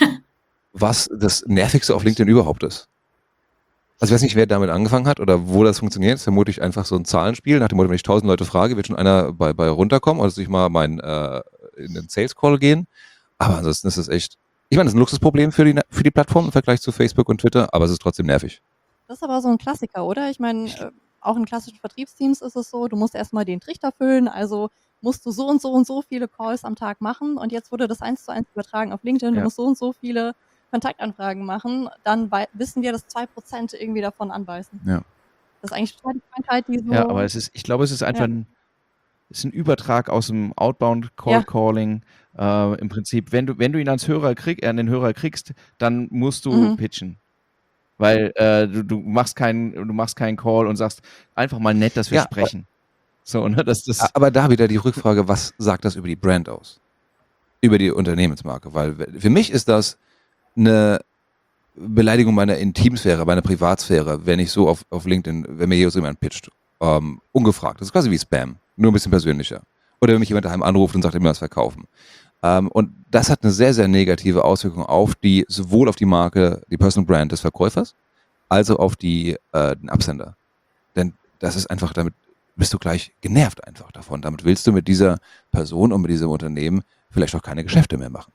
was das Nervigste auf LinkedIn überhaupt ist. Also ich weiß nicht, wer damit angefangen hat oder wo das funktioniert. Das ist vermutlich einfach so ein Zahlenspiel. Nach dem Motto, wenn ich 1000 Leute frage, wird schon einer bei runterkommen oder sich mal in den Sales Call gehen. Aber ansonsten ist es echt, ich meine, das ist ein Luxusproblem für die Plattform im Vergleich zu Facebook und Twitter, aber es ist trotzdem nervig. Das ist aber so ein Klassiker, oder? Ich meine, auch in klassischen Vertriebsteams ist es so, du musst erstmal den Trichter füllen, also musst du so und so und so viele Calls am Tag machen und jetzt wurde das 1:1 übertragen auf LinkedIn, du musst so und so viele Kontaktanfragen machen, dann wissen wir, dass 2% irgendwie davon anbeißen. Ja. Das ist eigentlich total die Krankheit, die so... Ja, aber ich glaube, es ist einfach ein Übertrag aus dem Outbound Cold Calling. Im Prinzip, wenn du ihn an den Hörer kriegst, dann musst du pitchen. Weil du machst keinen Call und sagst einfach mal nett, dass wir sprechen. So, ne? Aber da wieder die Rückfrage, was sagt das über die Brand aus? Über die Unternehmensmarke? Weil für mich ist das eine Beleidigung meiner Intimsphäre, meiner Privatsphäre, wenn ich so auf LinkedIn, wenn mir hier so jemand pitcht, ungefragt. Das ist quasi wie Spam, nur ein bisschen persönlicher. Oder wenn mich jemand daheim anruft und sagt, ich will was verkaufen. Und das hat eine sehr, sehr negative Auswirkung sowohl auf die Marke, die Personal Brand des Verkäufers, als auch auf den Absender. Denn das ist einfach, damit bist du gleich genervt einfach davon. Damit willst du mit dieser Person und mit diesem Unternehmen vielleicht auch keine Geschäfte mehr machen.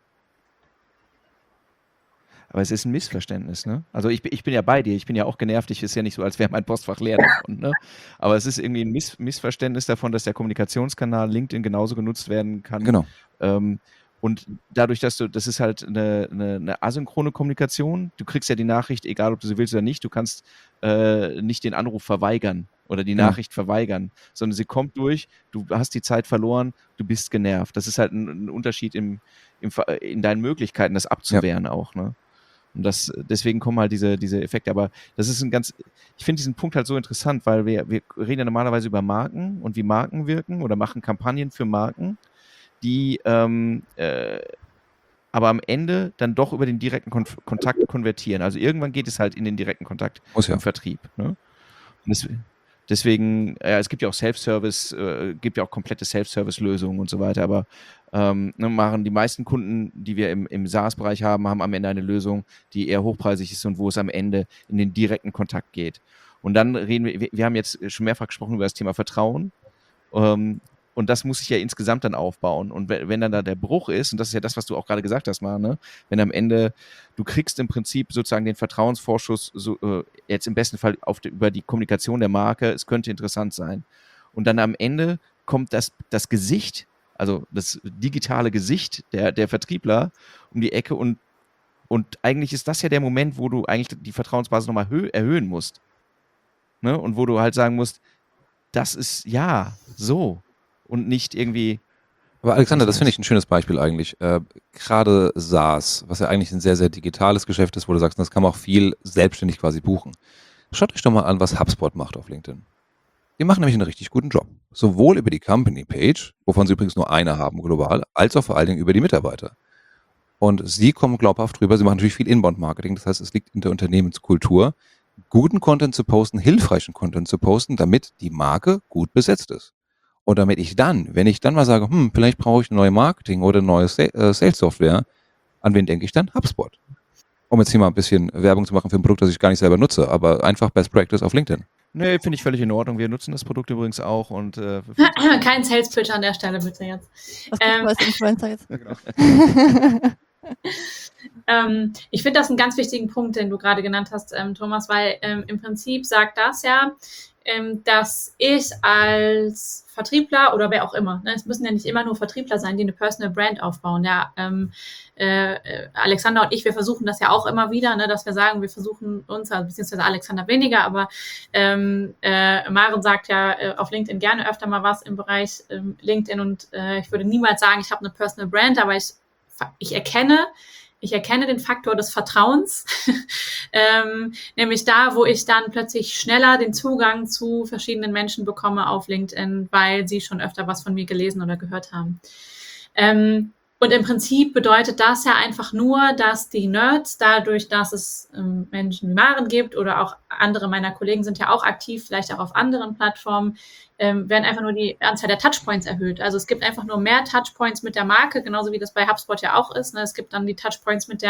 Aber es ist ein Missverständnis, ne? Also ich bin ja bei dir, ich bin ja auch genervt, ist ja nicht so, als wäre mein Postfach leer davon, ne? Aber es ist irgendwie ein Missverständnis davon, dass der Kommunikationskanal LinkedIn genauso genutzt werden kann. Genau. Und dadurch, das ist halt eine asynchrone Kommunikation, du kriegst ja die Nachricht, egal ob du sie willst oder nicht, du kannst nicht den Anruf verweigern oder die Nachricht verweigern, sondern sie kommt durch, du hast die Zeit verloren, du bist genervt. Das ist halt ein Unterschied in deinen Möglichkeiten, das abzuwehren auch, ne? Und deswegen kommen halt diese Effekte. Aber das ist ich finde diesen Punkt halt so interessant, weil wir reden ja normalerweise über Marken und wie Marken wirken oder machen Kampagnen für Marken, die aber am Ende dann doch über den direkten Kontakt konvertieren. Also irgendwann geht es halt in den direkten Kontakt im Vertrieb. Ne? Und deswegen, es gibt ja auch Self-Service, gibt ja auch komplette Self-Service-Lösungen und so weiter, aber machen die meisten Kunden, die wir im SaaS-Bereich haben am Ende eine Lösung, die eher hochpreisig ist und wo es am Ende in den direkten Kontakt geht. Und dann reden wir haben jetzt schon mehrfach gesprochen über das Thema Vertrauen. Und das muss sich ja insgesamt dann aufbauen. Und wenn dann da der Bruch ist, und das ist ja das, was du auch gerade gesagt hast, ne? Wenn am Ende, du kriegst im Prinzip sozusagen den Vertrauensvorschuss, jetzt im besten Fall über die Kommunikation der Marke, es könnte interessant sein. Und dann am Ende kommt das Gesicht, also das digitale Gesicht der Vertriebler um die Ecke und eigentlich ist das ja der Moment, wo du eigentlich die Vertrauensbasis nochmal erhöhen musst. Ne? Und wo du halt sagen musst, das ist so. Und nicht irgendwie... Aber Alexander, das finde ich ein schönes Beispiel eigentlich. Gerade SaaS, was ja eigentlich ein sehr, sehr digitales Geschäft ist, wo du sagst, das kann man auch viel selbstständig quasi buchen. Schaut euch doch mal an, was HubSpot macht auf LinkedIn. Die machen nämlich einen richtig guten Job. Sowohl über die Company-Page, wovon sie übrigens nur eine haben global, als auch vor allen Dingen über die Mitarbeiter. Und sie kommen glaubhaft drüber, sie machen natürlich viel Inbound-Marketing, das heißt, es liegt in der Unternehmenskultur, guten Content zu posten, hilfreichen Content zu posten, damit die Marke gut besetzt ist. Und damit wenn ich dann mal sage, vielleicht brauche ich eine neue Marketing oder eine neue Sales-Software, an wen denke ich dann? HubSpot. Um jetzt hier mal ein bisschen Werbung zu machen für ein Produkt, das ich gar nicht selber nutze, aber einfach Best Practice auf LinkedIn. Nee, finde ich völlig in Ordnung. Wir nutzen das Produkt übrigens auch und Kein Sales-Pitch an der Stelle bitte jetzt. Was bist du als Influencer jetzt? Ja, genau. Ich finde das einen ganz wichtigen Punkt, den du gerade genannt hast, Thomas, weil im Prinzip sagt das ja, dass ich als Vertriebler oder wer auch immer, ne, es müssen ja nicht immer nur Vertriebler sein, die eine Personal Brand aufbauen. Ja, Alexander und ich, wir versuchen das ja auch immer wieder, ne, dass wir sagen, wir versuchen uns, also beziehungsweise Alexander weniger, aber Maren sagt ja auf LinkedIn gerne öfter mal was im Bereich LinkedIn und ich würde niemals sagen, ich habe eine Personal Brand, aber ich erkenne den Faktor des Vertrauens, nämlich da, wo ich dann plötzlich schneller den Zugang zu verschiedenen Menschen bekomme auf LinkedIn, weil sie schon öfter was von mir gelesen oder gehört haben. Und im Prinzip bedeutet das ja einfach nur, dass die Nerds, dadurch, dass es Menschen wie Maren gibt oder auch andere meiner Kollegen sind ja auch aktiv, vielleicht auch auf anderen Plattformen, werden einfach nur die Anzahl der Touchpoints erhöht. Also es gibt einfach nur mehr Touchpoints mit der Marke, genauso wie das bei HubSpot ja auch ist. Ne? Es gibt dann die Touchpoints mit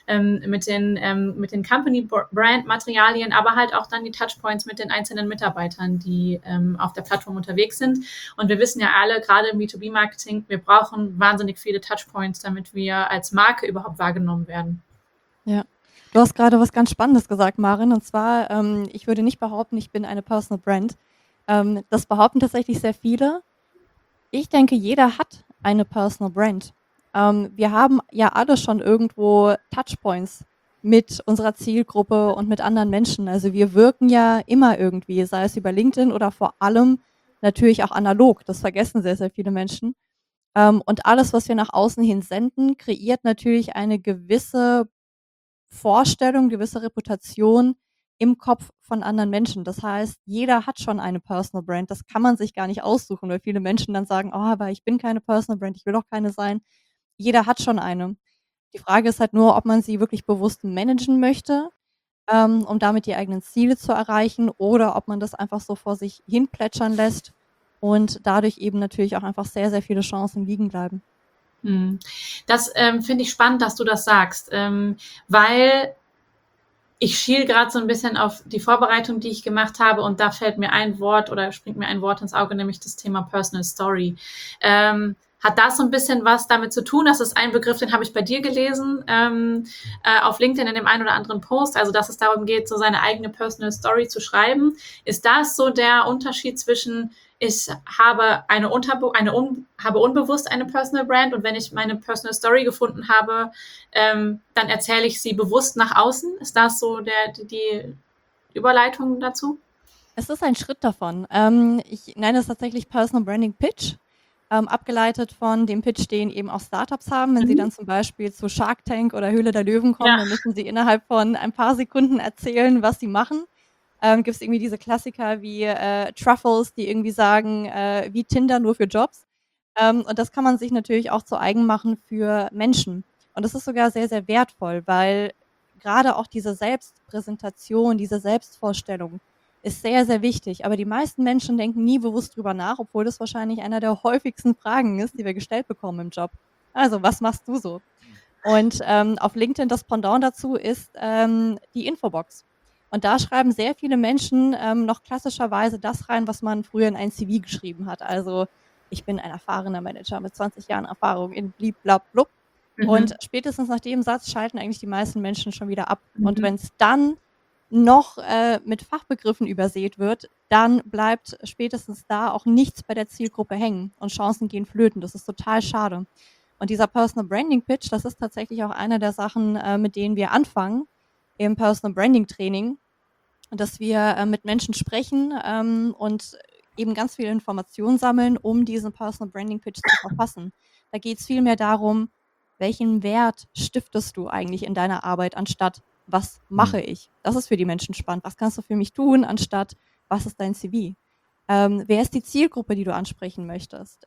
den Company-Brand-Materialien, aber halt auch dann die Touchpoints mit den einzelnen Mitarbeitern, die auf der Plattform unterwegs sind. Und wir wissen ja alle, gerade im B2B-Marketing, wir brauchen wahnsinnig viele Touchpoints, damit wir als Marke überhaupt wahrgenommen werden. Ja. Du hast gerade was ganz Spannendes gesagt, Maren, und zwar, ich würde nicht behaupten, ich bin eine Personal Brand. Das behaupten tatsächlich sehr viele. Ich denke, jeder hat eine Personal Brand. Wir haben ja alle schon irgendwo Touchpoints mit unserer Zielgruppe und mit anderen Menschen. Also wir wirken ja immer irgendwie, sei es über LinkedIn oder vor allem natürlich auch analog. Das vergessen sehr, sehr viele Menschen. Und alles, was wir nach außen hin senden, kreiert natürlich eine gewisse Vorstellung, gewisse Reputation im Kopf von anderen Menschen. Das heißt, jeder hat schon eine Personal Brand. Das kann man sich gar nicht aussuchen, weil viele Menschen dann sagen, oh, aber ich bin keine Personal Brand, ich will auch keine sein. Jeder hat schon eine. Die Frage ist halt nur, ob man sie wirklich bewusst managen möchte, um damit die eigenen Ziele zu erreichen, oder ob man das einfach so vor sich hin plätschern lässt und dadurch eben natürlich auch einfach sehr, sehr viele Chancen liegen bleiben. Das finde ich spannend, dass du das sagst, weil ich schiele gerade so ein bisschen auf die Vorbereitung, die ich gemacht habe, und da fällt mir ein Wort oder springt mir ein Wort ins Auge, nämlich das Thema Personal Story. Hat das so ein bisschen was damit zu tun? Das ist ein Begriff, den habe ich bei dir gelesen, auf LinkedIn in dem einen oder anderen Post, also dass es darum geht, so seine eigene Personal Story zu schreiben. Ist das so der Unterschied zwischen ich habe habe unbewusst eine Personal Brand, und wenn ich meine Personal Story gefunden habe, dann erzähle ich sie bewusst nach außen? Ist das so die Überleitung dazu? Es ist ein Schritt davon. Ich nenne es tatsächlich Personal Branding Pitch, abgeleitet von dem Pitch, den eben auch Startups haben. Wenn sie dann zum Beispiel zu Shark Tank oder Höhle der Löwen kommen, dann müssen sie innerhalb von ein paar Sekunden erzählen, was sie machen. Gibt es irgendwie diese Klassiker wie Truffles, die irgendwie sagen, wie Tinder nur für Jobs. Und das kann man sich natürlich auch zu eigen machen für Menschen. Und das ist sogar sehr, sehr wertvoll, weil gerade auch diese Selbstpräsentation, diese Selbstvorstellung ist sehr, sehr wichtig. Aber die meisten Menschen denken nie bewusst drüber nach, obwohl das wahrscheinlich einer der häufigsten Fragen ist, die wir gestellt bekommen im Job. Also, was machst du so? Und auf LinkedIn das Pendant dazu ist die Infobox. Und da schreiben sehr viele Menschen noch klassischerweise das rein, was man früher in ein CV geschrieben hat. Also, ich bin ein erfahrener Manager mit 20 Jahren Erfahrung in bliblablub. Und spätestens nach dem Satz schalten eigentlich die meisten Menschen schon wieder ab. Und wenn es dann noch mit Fachbegriffen übersät wird, dann bleibt spätestens da auch nichts bei der Zielgruppe hängen und Chancen gehen flöten. Das ist total schade. Und dieser Personal Branding Pitch, das ist tatsächlich auch eine der Sachen, mit denen wir anfangen im Personal Branding Training, dass wir mit Menschen sprechen und eben ganz viele Informationen sammeln, um diesen Personal Branding Pitch zu verfassen. Da geht es vielmehr darum, welchen Wert stiftest du eigentlich in deiner Arbeit, anstatt was mache ich? Das ist für die Menschen spannend. Was kannst du für mich tun, anstatt was ist dein CV? Wer ist die Zielgruppe, die du ansprechen möchtest?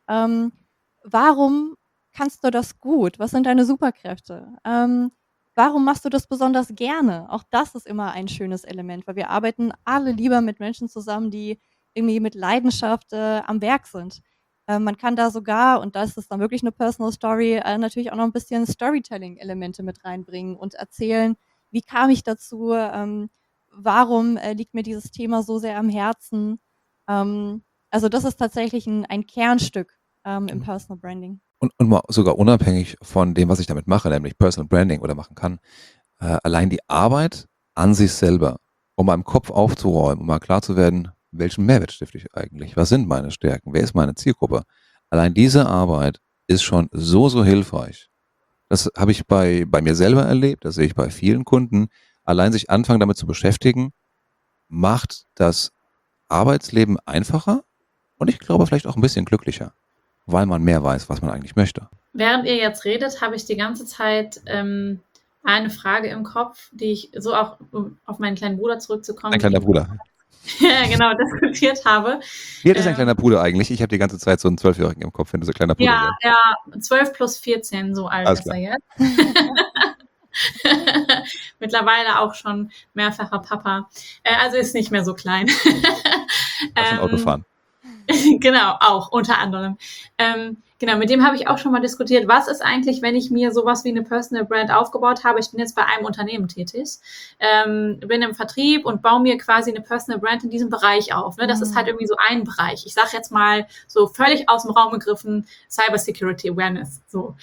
Warum kannst du das gut? Was sind deine Superkräfte? Warum machst du das besonders gerne? Auch das ist immer ein schönes Element, weil wir arbeiten alle lieber mit Menschen zusammen, die irgendwie mit Leidenschaft am Werk sind. Man kann da sogar, und das ist dann wirklich eine Personal Story, natürlich auch noch ein bisschen Storytelling-Elemente mit reinbringen und erzählen, Wie kam ich dazu? Warum liegt mir dieses Thema so sehr am Herzen? Also das ist tatsächlich ein Kernstück im Personal Branding. Und mal sogar unabhängig von dem, was ich damit mache, nämlich Personal Branding oder machen kann, allein die Arbeit an sich selber, um mal im Kopf aufzuräumen, um mal klar zu werden, welchen Mehrwert stifte ich eigentlich? Was sind meine Stärken? Wer ist meine Zielgruppe? Allein diese Arbeit ist schon so hilfreich. Das habe ich bei mir selber erlebt, das sehe ich bei vielen Kunden. Allein sich anfangen damit zu beschäftigen, macht das Arbeitsleben einfacher und ich glaube vielleicht auch ein bisschen glücklicher, weil man mehr weiß, was man eigentlich möchte. Während ihr jetzt redet, habe ich die ganze Zeit eine Frage im Kopf, die ich so auch, um auf meinen kleinen Bruder zurückzukommen, Ein kleiner Bruder. ja, genau, diskutiert habe. Wie alt ist ein kleiner Bruder eigentlich? Ich habe die ganze Zeit so einen 12-Jährigen im Kopf, wenn du so kleiner Bruder Ja, sagst. 12 plus 14, so alt Alles ist er jetzt. Mittlerweile auch schon mehrfacher Papa. Also ist nicht mehr so klein. Auch schon Autofahren. Genau, auch unter anderem. Genau, mit dem habe ich auch schon mal diskutiert, was ist eigentlich, wenn ich mir sowas wie eine Personal Brand aufgebaut habe. Ich bin jetzt bei einem Unternehmen tätig, bin im Vertrieb und baue mir quasi eine Personal Brand in diesem Bereich auf. Ne? Das ist halt irgendwie so ein Bereich. Ich sage jetzt mal so völlig aus dem Raum gegriffen, Cyber Security Awareness. So,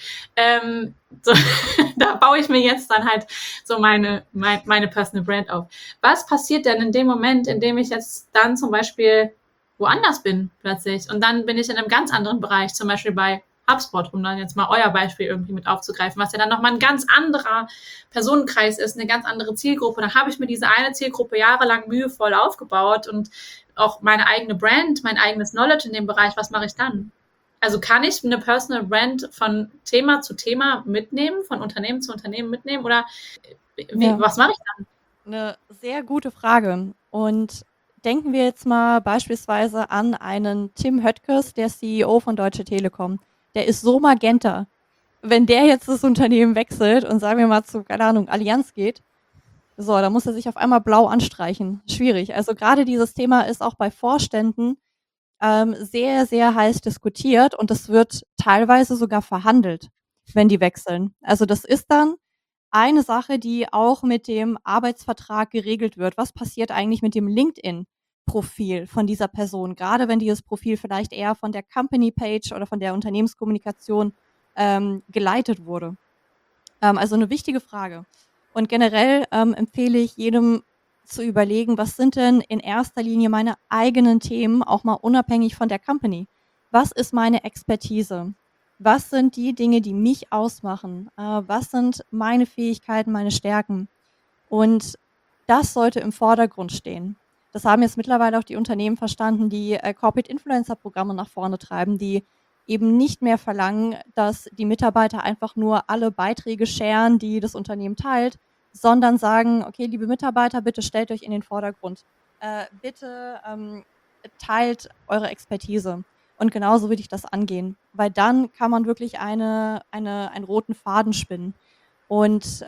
da baue ich mir jetzt dann halt so meine Personal Brand auf. Was passiert denn in dem Moment, in dem ich jetzt dann zum Beispiel woanders bin plötzlich und dann bin ich in einem ganz anderen Bereich, zum Beispiel bei HubSpot, um dann jetzt mal euer Beispiel irgendwie mit aufzugreifen, was ja dann nochmal ein ganz anderer Personenkreis ist, eine ganz andere Zielgruppe. Dann habe ich mir diese eine Zielgruppe jahrelang mühevoll aufgebaut und auch meine eigene Brand, mein eigenes Knowledge in dem Bereich. Was mache ich dann? Also kann ich eine Personal Brand von Thema zu Thema mitnehmen, von Unternehmen zu Unternehmen mitnehmen oder was mache ich dann? Eine sehr gute Frage. Und denken wir jetzt mal beispielsweise an einen Tim Höttges, der CEO von Deutsche Telekom. Der ist so magenta. Wenn der jetzt das Unternehmen wechselt und sagen wir mal zu, keine Ahnung, Allianz geht, so, da muss er sich auf einmal blau anstreichen. Schwierig. Also gerade dieses Thema ist auch bei Vorständen sehr, sehr heiß diskutiert und es wird teilweise sogar verhandelt, wenn die wechseln. Also das ist dann eine Sache, die auch mit dem Arbeitsvertrag geregelt wird. Was passiert eigentlich mit dem LinkedIn-Profil von dieser Person? Gerade wenn dieses Profil vielleicht eher von der Company-Page oder von der Unternehmenskommunikation geleitet wurde. Also eine wichtige Frage. Und generell empfehle ich jedem zu überlegen, was sind denn in erster Linie meine eigenen Themen, auch mal unabhängig von der Company? Was ist meine Expertise? Was sind die Dinge, die mich ausmachen? Was sind meine Fähigkeiten, meine Stärken? Und das sollte im Vordergrund stehen. Das haben jetzt mittlerweile auch die Unternehmen verstanden, die Corporate Influencer Programme nach vorne treiben, die eben nicht mehr verlangen, dass die Mitarbeiter einfach nur alle Beiträge sharen, die das Unternehmen teilt, sondern sagen, okay, liebe Mitarbeiter, bitte stellt euch in den Vordergrund. Bitte teilt eure Expertise. Und genauso würde ich das angehen, weil dann kann man wirklich einen roten Faden spinnen. Und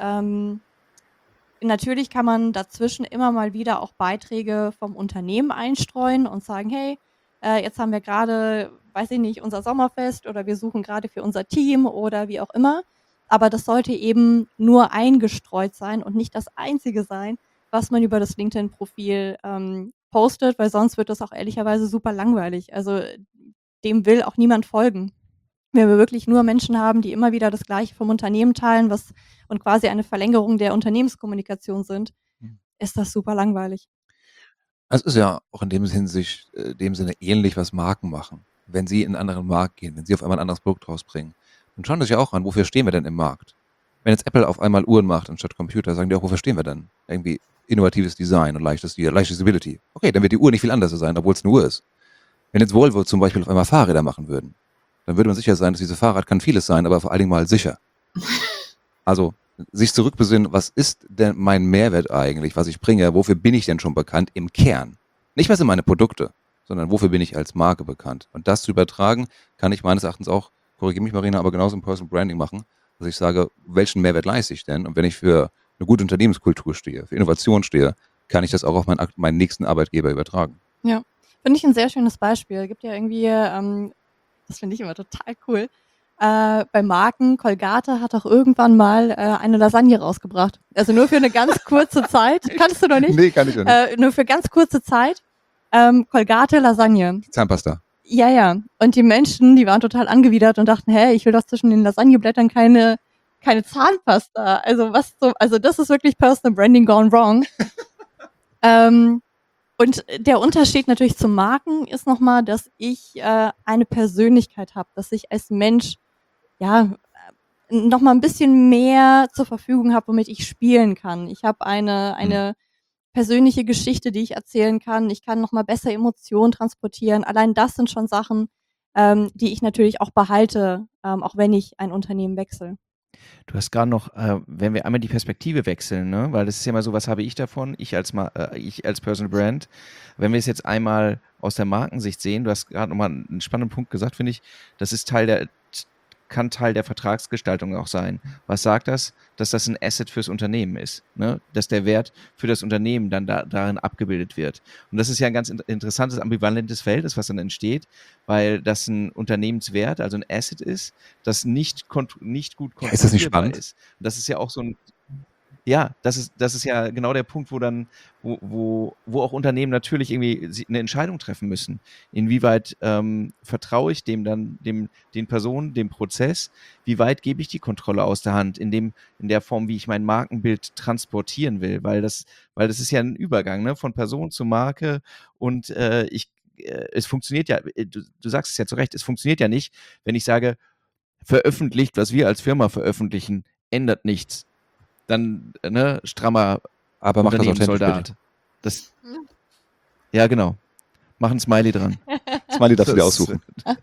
natürlich kann man dazwischen immer mal wieder auch Beiträge vom Unternehmen einstreuen und sagen, hey, jetzt haben wir gerade, weiß ich nicht, unser Sommerfest oder wir suchen gerade für unser Team oder wie auch immer. Aber das sollte eben nur eingestreut sein und nicht das Einzige sein, was man über das LinkedIn-Profil postet, weil sonst wird das auch ehrlicherweise super langweilig. Also dem will auch niemand folgen. Wenn wir wirklich nur Menschen haben, die immer wieder das Gleiche vom Unternehmen teilen, und quasi eine Verlängerung der Unternehmenskommunikation sind, ist das super langweilig. Es ist ja auch in dem Sinne ähnlich, was Marken machen. Wenn sie in einen anderen Markt gehen, wenn sie auf einmal ein anderes Produkt rausbringen, dann schauen sie sich ja auch an, wofür stehen wir denn im Markt? Wenn jetzt Apple auf einmal Uhren macht anstatt Computer, sagen die auch, wofür stehen wir denn? Irgendwie innovatives Design und leichte Usability. Okay, dann wird die Uhr nicht viel anders sein, obwohl es eine Uhr ist. Wenn jetzt Volvo zum Beispiel auf einmal Fahrräder machen würden, dann würde man sicher sein, dass dieses Fahrrad kann vieles sein, aber vor allen Dingen mal sicher. Also sich zurückbesinnen, was ist denn mein Mehrwert eigentlich, was ich bringe, wofür bin ich denn schon bekannt im Kern? Nicht, was sind meine Produkte, sondern wofür bin ich als Marke bekannt? Und das zu übertragen, kann ich meines Erachtens auch, korrigiere mich Marina, aber genauso im Personal Branding machen, dass ich sage, welchen Mehrwert leiste ich denn? Und wenn ich für eine gute Unternehmenskultur stehe, für Innovation stehe, kann ich das auch auf meinen nächsten Arbeitgeber übertragen. Ja, finde ich ein sehr schönes Beispiel. Gibt ja irgendwie, das finde ich immer total cool, bei Marken, Colgate hat auch irgendwann mal eine Lasagne rausgebracht. Also nur für eine ganz kurze Zeit. Kannst du noch nicht? Nee, kann ich noch nicht. Nur für ganz kurze Zeit. Colgate Lasagne. Zahnpasta. Ja. Und die Menschen, die waren total angewidert und dachten, ich will doch zwischen den Lasagneblättern keine Zahnpasta. Also das ist wirklich Personal Branding gone wrong. Und der Unterschied natürlich zu Marken ist nochmal, dass ich eine Persönlichkeit habe, dass ich als Mensch nochmal ein bisschen mehr zur Verfügung habe, womit ich spielen kann. Ich habe eine persönliche Geschichte, die ich erzählen kann. Ich kann nochmal besser Emotionen transportieren. Allein das sind schon Sachen, die ich natürlich auch behalte, auch wenn ich ein Unternehmen wechsle. Du hast gerade noch, wenn wir einmal die Perspektive wechseln, ne? Weil das ist ja immer so, was habe ich davon? Ich als Personal Brand. Wenn wir es jetzt einmal aus der Markensicht sehen, du hast gerade nochmal einen spannenden Punkt gesagt, finde ich, das ist kann Teil der Vertragsgestaltung auch sein. Was sagt das? Dass das ein Asset fürs Unternehmen ist, ne? Dass der Wert für das Unternehmen dann darin abgebildet wird. Und das ist ja ein ganz interessantes, ambivalentes Feld, was dann entsteht, weil das ein Unternehmenswert, also ein Asset ist, das nicht gut kontrollierbar Ist das nicht spannend? ist. Und das ist ja auch so ein Ja, das ist ja genau der Punkt, wo auch Unternehmen natürlich irgendwie eine Entscheidung treffen müssen. Inwieweit vertraue ich den Personen, dem Prozess? Wie weit gebe ich die Kontrolle aus der Hand in der Form, wie ich mein Markenbild transportieren will? Weil das ist ja ein Übergang, ne, von Person zu Marke und es funktioniert ja, du sagst es ja zu Recht, es funktioniert ja nicht, wenn ich sage, veröffentlicht, was wir als Firma veröffentlichen, ändert nichts. Dann, ne, strammer Aber mach das authentisch, bitte. Unternehmenssoldat. Ja, genau. Mach ein Smiley dran. Smiley darfst du dir aussuchen.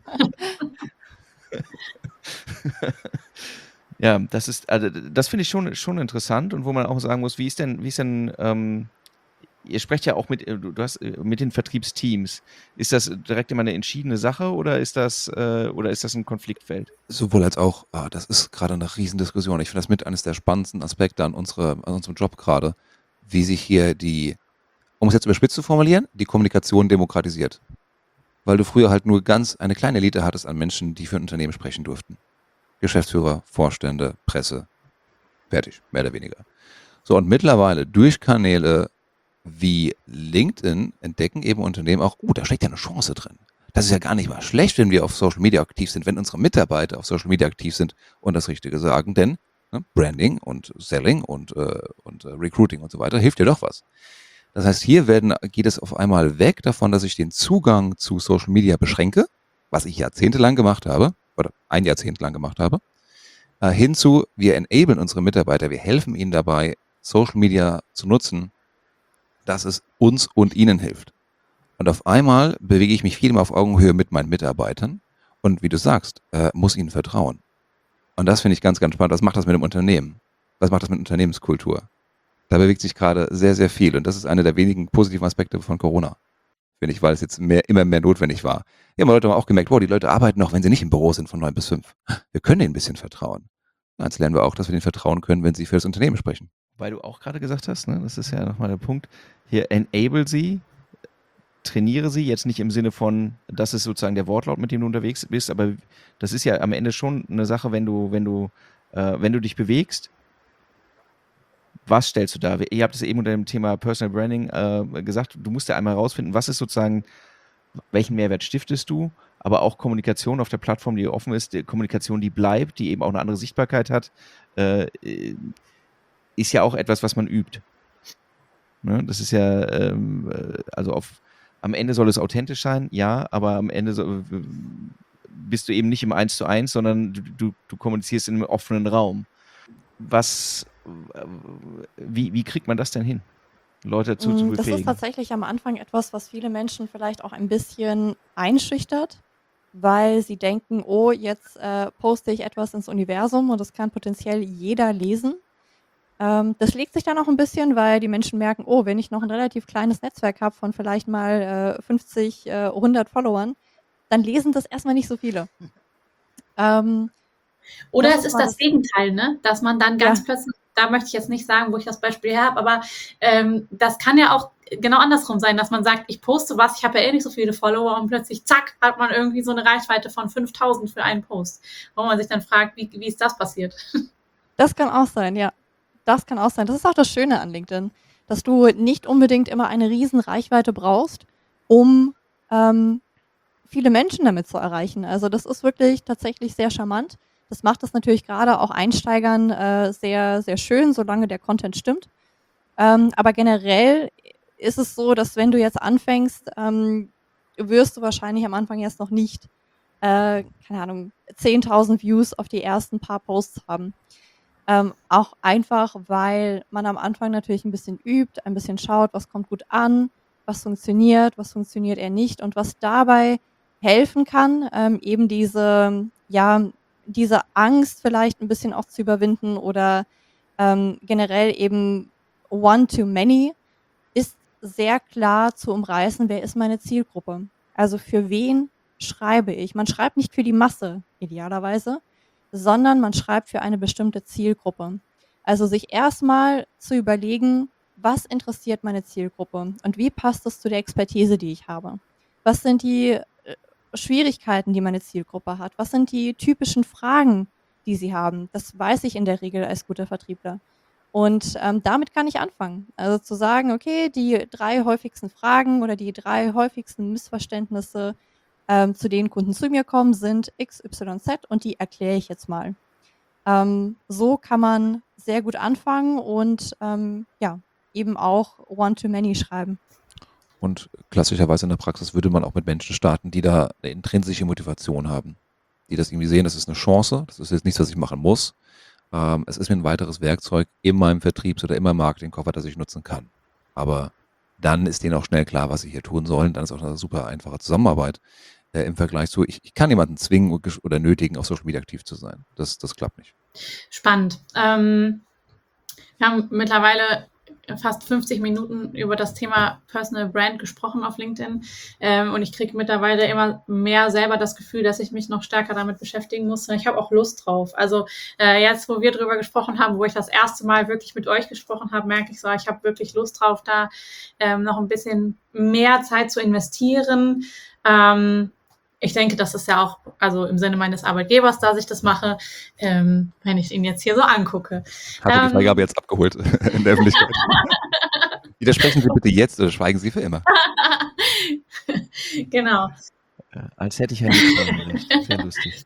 Ja, das finde ich schon interessant und wo man auch sagen muss, wie ist denn, ihr sprecht ja auch mit den Vertriebsteams. Ist das direkt immer eine entschiedene Sache oder ist das ein Konfliktfeld? Sowohl als auch, das ist gerade eine Riesendiskussion. Ich finde das mit eines der spannendsten Aspekte an unserem Job gerade, wie sich hier um es jetzt überspitzt zu formulieren, die Kommunikation demokratisiert. Weil du früher halt nur eine kleine Elite hattest an Menschen, die für ein Unternehmen sprechen durften. Geschäftsführer, Vorstände, Presse, fertig, mehr oder weniger. So, und mittlerweile durch Kanäle wie LinkedIn entdecken eben Unternehmen auch, da steckt ja eine Chance drin. Das ist ja gar nicht mal schlecht, wenn wir auf Social Media aktiv sind, wenn unsere Mitarbeiter auf Social Media aktiv sind und das Richtige sagen, denn Branding und Selling und Recruiting und so weiter hilft ja doch was. Das heißt, hier geht es auf einmal weg davon, dass ich den Zugang zu Social Media beschränke, was ich jahrzehntelang gemacht habe, oder ein Jahrzehnt lang gemacht habe, hinzu, wir enablen unsere Mitarbeiter, wir helfen ihnen dabei, Social Media zu nutzen, dass es uns und ihnen hilft. Und auf einmal bewege ich mich viel mehr auf Augenhöhe mit meinen Mitarbeitern und wie du sagst, muss ihnen vertrauen. Und das finde ich ganz, ganz spannend. Was macht das mit dem Unternehmen? Was macht das mit Unternehmenskultur? Da bewegt sich gerade sehr, sehr viel und das ist einer der wenigen positiven Aspekte von Corona, finde ich, weil es jetzt immer mehr notwendig war. Ja, Leute haben auch gemerkt, die Leute arbeiten auch, wenn sie nicht im Büro sind von 9 bis 5. Wir können denen ein bisschen vertrauen. Jetzt lernen wir auch, dass wir denen vertrauen können, wenn sie für das Unternehmen sprechen. Weil du auch gerade gesagt hast, ne, das ist ja nochmal der Punkt, hier enable sie, trainiere sie, jetzt nicht im Sinne von, das ist sozusagen der Wortlaut, mit dem du unterwegs bist, aber das ist ja am Ende schon eine Sache, wenn du dich bewegst, was stellst du da? Ihr habt es eben unter dem Thema Personal Branding gesagt, du musst ja einmal herausfinden, was ist sozusagen, welchen Mehrwert stiftest du, aber auch Kommunikation auf der Plattform, die offen ist, die Kommunikation, die bleibt, die eben auch eine andere Sichtbarkeit hat, ist ja auch etwas, was man übt. Ne? Das ist ja, am Ende soll es authentisch sein, ja, aber am Ende bist du eben nicht im 1:1, sondern du kommunizierst in einem offenen Raum. Wie kriegt man das denn hin, Leute dazu zu befähigen? Das ist tatsächlich am Anfang etwas, was viele Menschen vielleicht auch ein bisschen einschüchtert, weil sie denken, jetzt poste ich etwas ins Universum und das kann potenziell jeder lesen. Das legt sich dann auch ein bisschen, weil die Menschen merken, wenn ich noch ein relativ kleines Netzwerk habe von vielleicht mal 50, 100 Followern, dann lesen das erstmal nicht so viele. Oder es ist das Gegenteil, ne? Dass man dann ganz plötzlich, da möchte ich jetzt nicht sagen, wo ich das Beispiel her habe, aber das kann ja auch genau andersrum sein, dass man sagt, ich poste was, ich habe ja eh nicht so viele Follower und plötzlich, zack, hat man irgendwie so eine Reichweite von 5.000 für einen Post, wo man sich dann fragt, wie ist das passiert? Das kann auch sein, ja. Das kann auch sein. Das ist auch das Schöne an LinkedIn, dass du nicht unbedingt immer eine riesen Reichweite brauchst, um viele Menschen damit zu erreichen. Also das ist wirklich tatsächlich sehr charmant. Das macht es natürlich gerade auch Einsteigern sehr, sehr schön, solange der Content stimmt. Aber generell ist es so, dass wenn du jetzt anfängst, wirst du wahrscheinlich am Anfang jetzt noch nicht, keine Ahnung, 10.000 Views auf die ersten paar Posts haben. Auch einfach, weil man am Anfang natürlich ein bisschen übt, ein bisschen schaut, was kommt gut an, was funktioniert eher nicht und was dabei helfen kann, eben diese Angst vielleicht ein bisschen auch zu überwinden oder generell eben one to many ist sehr klar zu umreißen, wer ist meine Zielgruppe. Also für wen schreibe ich? Man schreibt nicht für die Masse idealerweise, sondern man schreibt für eine bestimmte Zielgruppe. Also sich erstmal zu überlegen, was interessiert meine Zielgruppe und wie passt es zu der Expertise, die ich habe? Was sind die Schwierigkeiten, die meine Zielgruppe hat? Was sind die typischen Fragen, die sie haben? Das weiß ich in der Regel als guter Vertriebler. Und damit kann ich anfangen. Also zu sagen, okay, die 3 häufigsten Fragen oder die 3 häufigsten Missverständnisse, zu denen Kunden zu mir kommen, sind X, Y, Z und die erkläre ich jetzt mal. So kann man sehr gut anfangen und eben auch One-to-Many schreiben. Und klassischerweise in der Praxis würde man auch mit Menschen starten, die da eine intrinsische Motivation haben. Die das irgendwie sehen, das ist eine Chance, das ist jetzt nichts, was ich machen muss. Es ist mir ein weiteres Werkzeug in meinem Vertriebs- oder in meinem Marketingkoffer, das ich nutzen kann. Aber dann ist denen auch schnell klar, was sie hier tun sollen. Dann ist auch eine super einfache Zusammenarbeit im Vergleich zu, ich kann jemanden zwingen oder nötigen, auf Social Media aktiv zu sein. Das klappt nicht. Spannend. Wir haben mittlerweile fast 50 Minuten über das Thema Personal Brand gesprochen auf LinkedIn und ich kriege mittlerweile immer mehr selber das Gefühl, dass ich mich noch stärker damit beschäftigen muss. Ich habe auch Lust drauf. Also jetzt, wo wir drüber gesprochen haben, wo ich das erste Mal wirklich mit euch gesprochen habe, merke ich so, ich habe wirklich Lust drauf, da noch ein bisschen mehr Zeit zu investieren. Ich denke, das ist ja auch also im Sinne meines Arbeitgebers, dass ich das mache, wenn ich ihn jetzt hier so angucke. Hat er die Freigabe jetzt abgeholt in der Öffentlichkeit? Widersprechen Sie bitte jetzt oder schweigen Sie für immer? Genau. Als hätte ich ein Recht. Sehr lustig.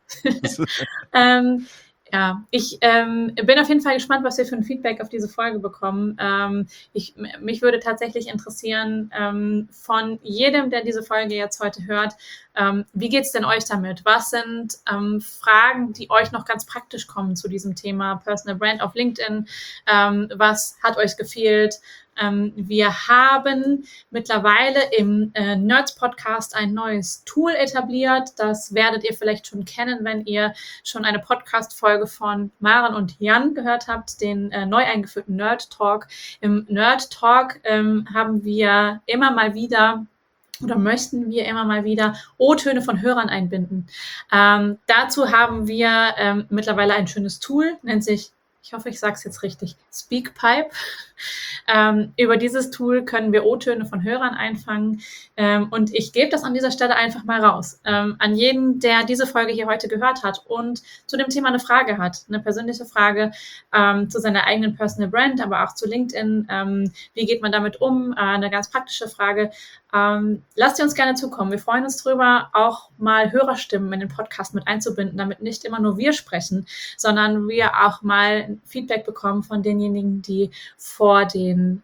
Ja, ich bin auf jeden Fall gespannt, was wir für ein Feedback auf diese Folge bekommen. Mich würde tatsächlich interessieren, von jedem, der diese Folge jetzt heute hört, wie geht es denn euch damit? Was sind Fragen, die euch noch ganz praktisch kommen zu diesem Thema Personal Brand auf LinkedIn? Was hat euch gefehlt? Wir haben mittlerweile im Nerds Podcast ein neues Tool etabliert. Das werdet ihr vielleicht schon kennen, wenn ihr schon eine Podcast-Folge von Maren und Jan gehört habt, den neu eingeführten Nerd Talk. Im Nerd Talk haben wir immer mal wieder oder möchten wir immer mal wieder O-Töne von Hörern einbinden. Dazu haben wir mittlerweile ein schönes Tool, nennt sich, ich hoffe, ich sage es jetzt richtig, Speakpipe. Über dieses Tool können wir O-Töne von Hörern einfangen und ich gebe das an dieser Stelle einfach mal raus. An jeden, der diese Folge hier heute gehört hat und zu dem Thema eine Frage hat, eine persönliche Frage zu seiner eigenen Personal Brand, aber auch zu LinkedIn. Wie geht man damit um? Eine ganz praktische Frage. Lasst ihr uns gerne zukommen. Wir freuen uns drüber, auch mal Hörerstimmen in den Podcast mit einzubinden, damit nicht immer nur wir sprechen, sondern wir auch mal Feedback bekommen von denjenigen, die vor den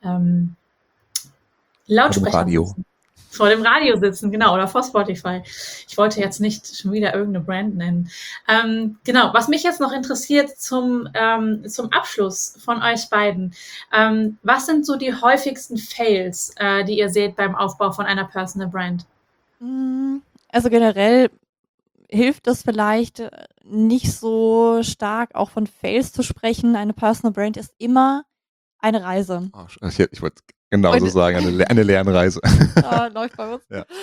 Lautsprechern sitzen. Vor dem Radio sitzen, genau, oder vor Spotify. Ich wollte jetzt nicht schon wieder irgendeine Brand nennen. Genau, was mich jetzt noch interessiert zum Abschluss von euch beiden. Was sind so die häufigsten Fails, die ihr seht beim Aufbau von einer Personal Brand? Also generell hilft es vielleicht nicht so stark, auch von Fails zu sprechen. Eine Personal Brand ist immer eine Reise. Oh, ich wollte genauso sagen, eine Lernreise. Läuft bei uns. Ja.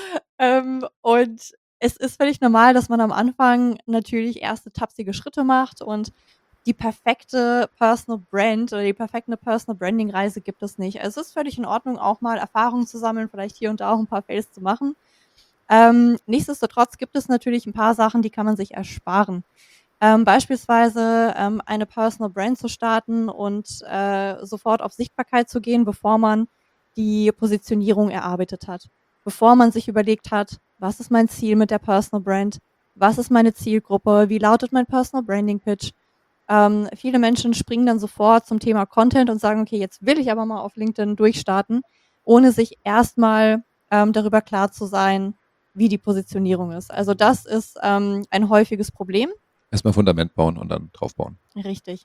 Und es ist völlig normal, dass man am Anfang natürlich erste tapsige Schritte macht und die perfekte Personal Brand oder die perfekte Personal Branding Reise gibt es nicht. Also es ist völlig in Ordnung, auch mal Erfahrungen zu sammeln, vielleicht hier und da auch ein paar Fails zu machen. Nichtsdestotrotz gibt es natürlich ein paar Sachen, die kann man sich ersparen. Beispielsweise eine Personal Brand zu starten und sofort auf Sichtbarkeit zu gehen, bevor man die Positionierung erarbeitet hat. Bevor man sich überlegt hat, was ist mein Ziel mit der Personal Brand? Was ist meine Zielgruppe? Wie lautet mein Personal Branding Pitch? Viele Menschen springen dann sofort zum Thema Content und sagen, okay, jetzt will ich aber mal auf LinkedIn durchstarten, ohne sich erstmal darüber klar zu sein, wie die Positionierung ist. Also das ist ein häufiges Problem. Erstmal Fundament bauen und dann drauf bauen. Richtig.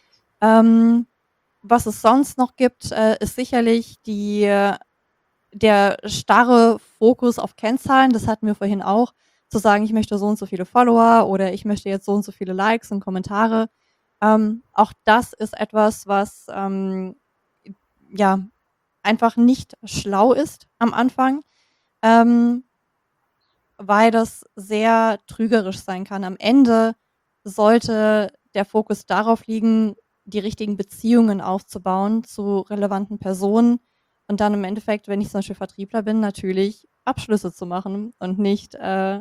Was es sonst noch gibt, ist sicherlich der starre Fokus auf Kennzahlen. Das hatten wir vorhin auch, zu sagen, ich möchte so und so viele Follower oder ich möchte jetzt so und so viele Likes und Kommentare. Auch das ist etwas, was ja einfach nicht schlau ist am Anfang, weil das sehr trügerisch sein kann. Am Ende sollte der Fokus darauf liegen, die richtigen Beziehungen aufzubauen zu relevanten Personen und dann im Endeffekt, wenn ich zum Beispiel Vertriebler bin, natürlich Abschlüsse zu machen und nicht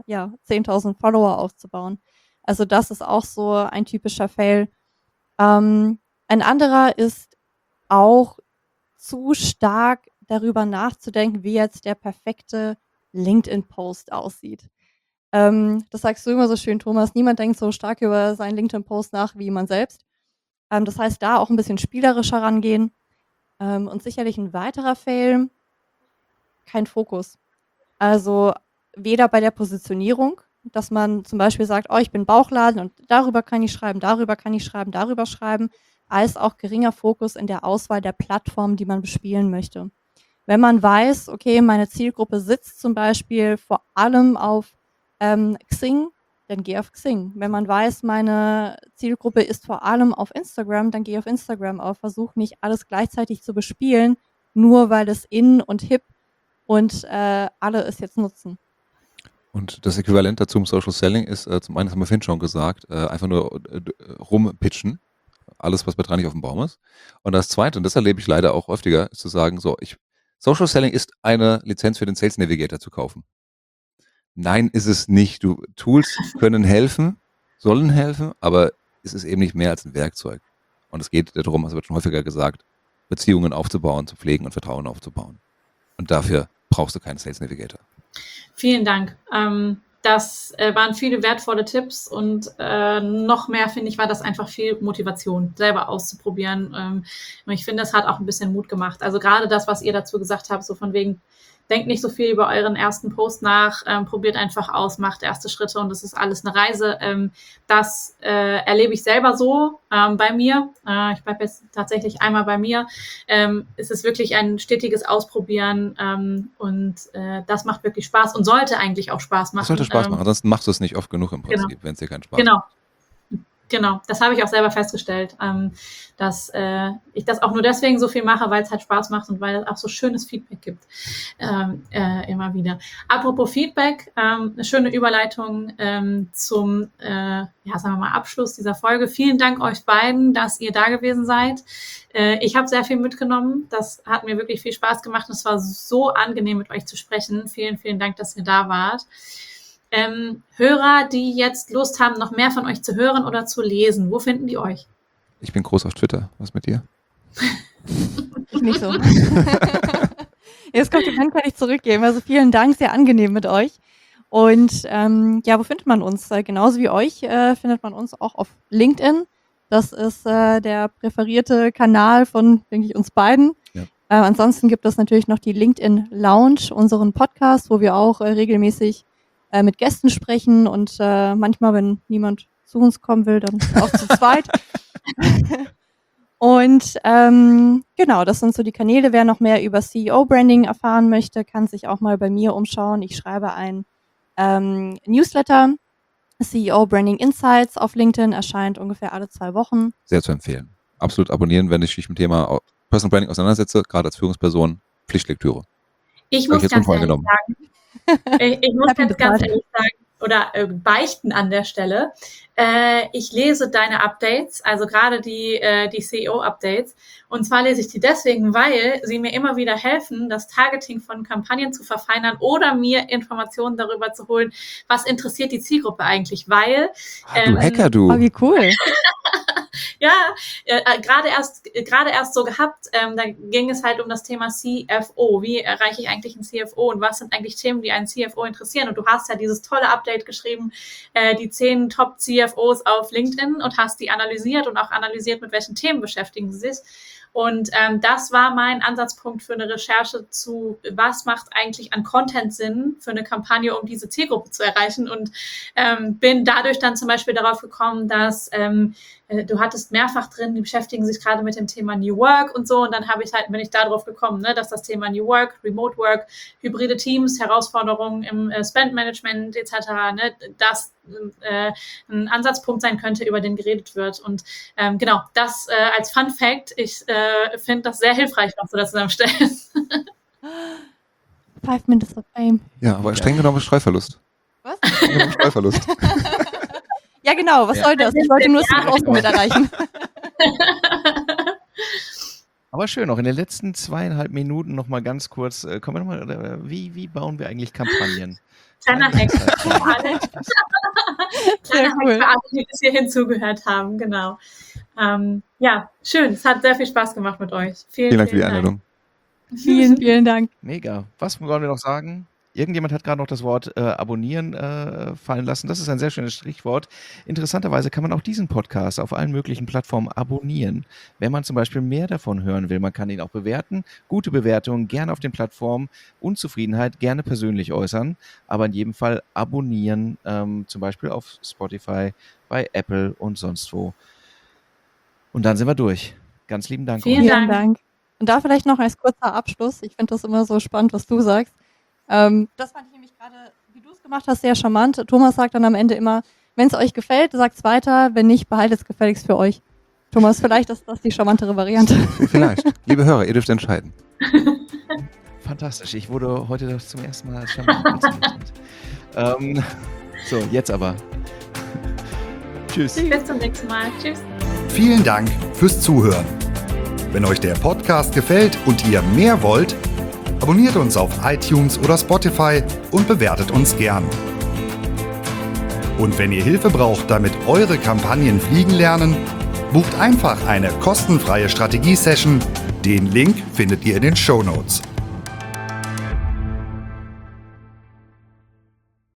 10.000 Follower aufzubauen. Also das ist auch so ein typischer Fail. Ein anderer ist auch zu stark darüber nachzudenken, wie jetzt der perfekte LinkedIn-Post aussieht. Das sagst du immer so schön, Thomas. Niemand denkt so stark über seinen LinkedIn-Post nach wie man selbst. Das heißt, da auch ein bisschen spielerischer rangehen. Und sicherlich ein weiterer Fail, kein Fokus. Also weder bei der Positionierung, dass man zum Beispiel sagt, oh, ich bin Bauchladen und darüber kann ich schreiben, darüber kann ich schreiben, darüber schreiben, als auch geringer Fokus in der Auswahl der Plattform, die man bespielen möchte. Wenn man weiß, okay, meine Zielgruppe sitzt zum Beispiel vor allem auf Xing, dann geh auf Xing. Wenn man weiß, meine Zielgruppe ist vor allem auf Instagram, dann geh auf Instagram auf. Versuch nicht alles gleichzeitig zu bespielen, nur weil es in und hip und alle es jetzt nutzen. Und das Äquivalent dazu im Social Selling ist, zum einen, das haben wir vorhin schon gesagt, einfach nur rumpitchen. Alles, was bei dran nicht auf dem Baum ist. Und das Zweite, und das erlebe ich leider auch häufiger, ist zu sagen, Social Selling ist eine Lizenz für den Sales Navigator zu kaufen. Nein, ist es nicht. Tools können helfen, sollen helfen, aber es ist eben nicht mehr als ein Werkzeug. Und es geht darum, es wird schon häufiger gesagt, Beziehungen aufzubauen, zu pflegen und Vertrauen aufzubauen. Und dafür brauchst du keinen Sales Navigator. Vielen Dank. Das waren viele wertvolle Tipps und noch mehr, finde ich, war das einfach viel Motivation, selber auszuprobieren. Und ich finde, das hat auch ein bisschen Mut gemacht. Also gerade das, was ihr dazu gesagt habt, so von wegen, denkt nicht so viel über euren ersten Post nach, probiert einfach aus, macht erste Schritte und das ist alles eine Reise. Das erlebe ich selber so bei mir. Ich bleibe jetzt tatsächlich einmal bei mir. Es ist wirklich ein stetiges Ausprobieren und das macht wirklich Spaß und sollte eigentlich auch Spaß machen. Das sollte Spaß machen, ansonsten machst du es nicht oft genug im Prinzip, wenn es dir keinen Spaß macht. Genau, das habe ich auch selber festgestellt, dass ich das auch nur deswegen so viel mache, weil es halt Spaß macht und weil es auch so schönes Feedback gibt, immer wieder. Apropos Feedback, eine schöne Überleitung zum, sagen wir mal, Abschluss dieser Folge. Vielen Dank euch beiden, dass ihr da gewesen seid. Ich habe sehr viel mitgenommen. Das hat mir wirklich viel Spaß gemacht. Es war so angenehm, mit euch zu sprechen. Vielen, vielen Dank, dass ihr da wart. Hörer, die jetzt Lust haben, noch mehr von euch zu hören oder zu lesen, wo finden die euch? Ich bin groß auf Twitter. Was mit dir? Ich nicht so. Jetzt Kompliment kann ich zurückgeben. Also vielen Dank, sehr angenehm mit euch. Und wo findet man uns? Genauso wie euch findet man uns auch auf LinkedIn. Das ist der präferierte Kanal von, denke ich, uns beiden. Ja. Ansonsten gibt es natürlich noch die LinkedIn Lounge, unseren Podcast, wo wir auch regelmäßig mit Gästen sprechen und manchmal, wenn niemand zu uns kommen will, dann auch zu zweit. Und genau, das sind so die Kanäle. Wer noch mehr über CEO-Branding erfahren möchte, kann sich auch mal bei mir umschauen. Ich schreibe ein Newsletter, CEO Branding Insights auf LinkedIn, erscheint ungefähr alle 2 Wochen. Sehr zu empfehlen. Absolut abonnieren, wenn ich mich mit dem Thema Personal Branding auseinandersetze, gerade als Führungsperson, Pflichtlektüre. Ich muss ganz ehrlich sagen, beichten an der Stelle. Ich lese deine Updates, also gerade die CEO-Updates. Und zwar lese ich die deswegen, weil sie mir immer wieder helfen, das Targeting von Kampagnen zu verfeinern oder mir Informationen darüber zu holen, was interessiert die Zielgruppe eigentlich. Weil Du Hacker, du. Oh, wie cool. ja, gerade erst so gehabt, da ging es halt um das Thema CFO. Wie erreiche ich eigentlich einen CFO und was sind eigentlich Themen, die einen CFO interessieren? Und du hast ja dieses tolle Update geschrieben, die 10 Top-CFOs auf LinkedIn und hast die analysiert und auch analysiert, mit welchen Themen beschäftigen sie sich. Und das war mein Ansatzpunkt für eine Recherche zu, was macht eigentlich an Content Sinn für eine Kampagne, um diese Zielgruppe zu erreichen. Und bin dadurch dann zum Beispiel darauf gekommen, dass du hattest mehrfach drin, die beschäftigen sich gerade mit dem Thema New Work und so. Und dann bin ich darauf gekommen, ne, dass das Thema New Work, Remote Work, hybride Teams, Herausforderungen im Spend-Management etc., ne, das ein Ansatzpunkt sein könnte, über den geredet wird. Und genau, das als Fun Fact, ich finde das sehr hilfreich, was du da zusammenstellst. 5 Minutes of Fame. Ja, aber streng genommen Streuverlust. Was? Streng genommen Streuverlust. Ja, genau, was soll das? Ich wollte nur das Außen mit erreichen. Aber schön, auch in den letzten 2,5 Minuten noch mal ganz kurz, kommen wir noch mal, wie bauen wir eigentlich Kampagnen? Kleiner Hack für alle. Sehr cool. Für alle, die bis hierhin zugehört haben, genau. Ja, schön, es hat sehr viel Spaß gemacht mit euch. Vielen Dank für die Einladung. Vielen, vielen Dank. Mega. Was wollen wir noch sagen? Irgendjemand hat gerade noch das Wort abonnieren fallen lassen. Das ist ein sehr schönes Stichwort. Interessanterweise kann man auch diesen Podcast auf allen möglichen Plattformen abonnieren. Wenn man zum Beispiel mehr davon hören will, man kann ihn auch bewerten. Gute Bewertungen gerne auf den Plattformen. Unzufriedenheit gerne persönlich äußern. Aber in jedem Fall abonnieren, zum Beispiel auf Spotify, bei Apple und sonst wo. Und dann sind wir durch. Ganz lieben Dank. Vielen Vielen Dank. Und da vielleicht noch als kurzer Abschluss. Ich finde das immer so spannend, was du sagst. Das fand ich nämlich gerade, wie du es gemacht hast, sehr charmant. Thomas sagt dann am Ende immer, wenn es euch gefällt, sagt es weiter. Wenn nicht, behaltet es gefälligst für euch. Thomas, vielleicht ist das die charmantere Variante. Vielleicht. Liebe Hörer, ihr dürft entscheiden. Fantastisch. Ich wurde heute zum ersten Mal als charmant bezeichnet. So, jetzt aber. Tschüss. Bis zum nächsten Mal. Tschüss. Vielen Dank fürs Zuhören. Wenn euch der Podcast gefällt und ihr mehr wollt, abonniert uns auf iTunes oder Spotify und bewertet uns gern. Und wenn ihr Hilfe braucht, damit eure Kampagnen fliegen lernen, bucht einfach eine kostenfreie Strategie-Session. Den Link findet ihr in den Shownotes.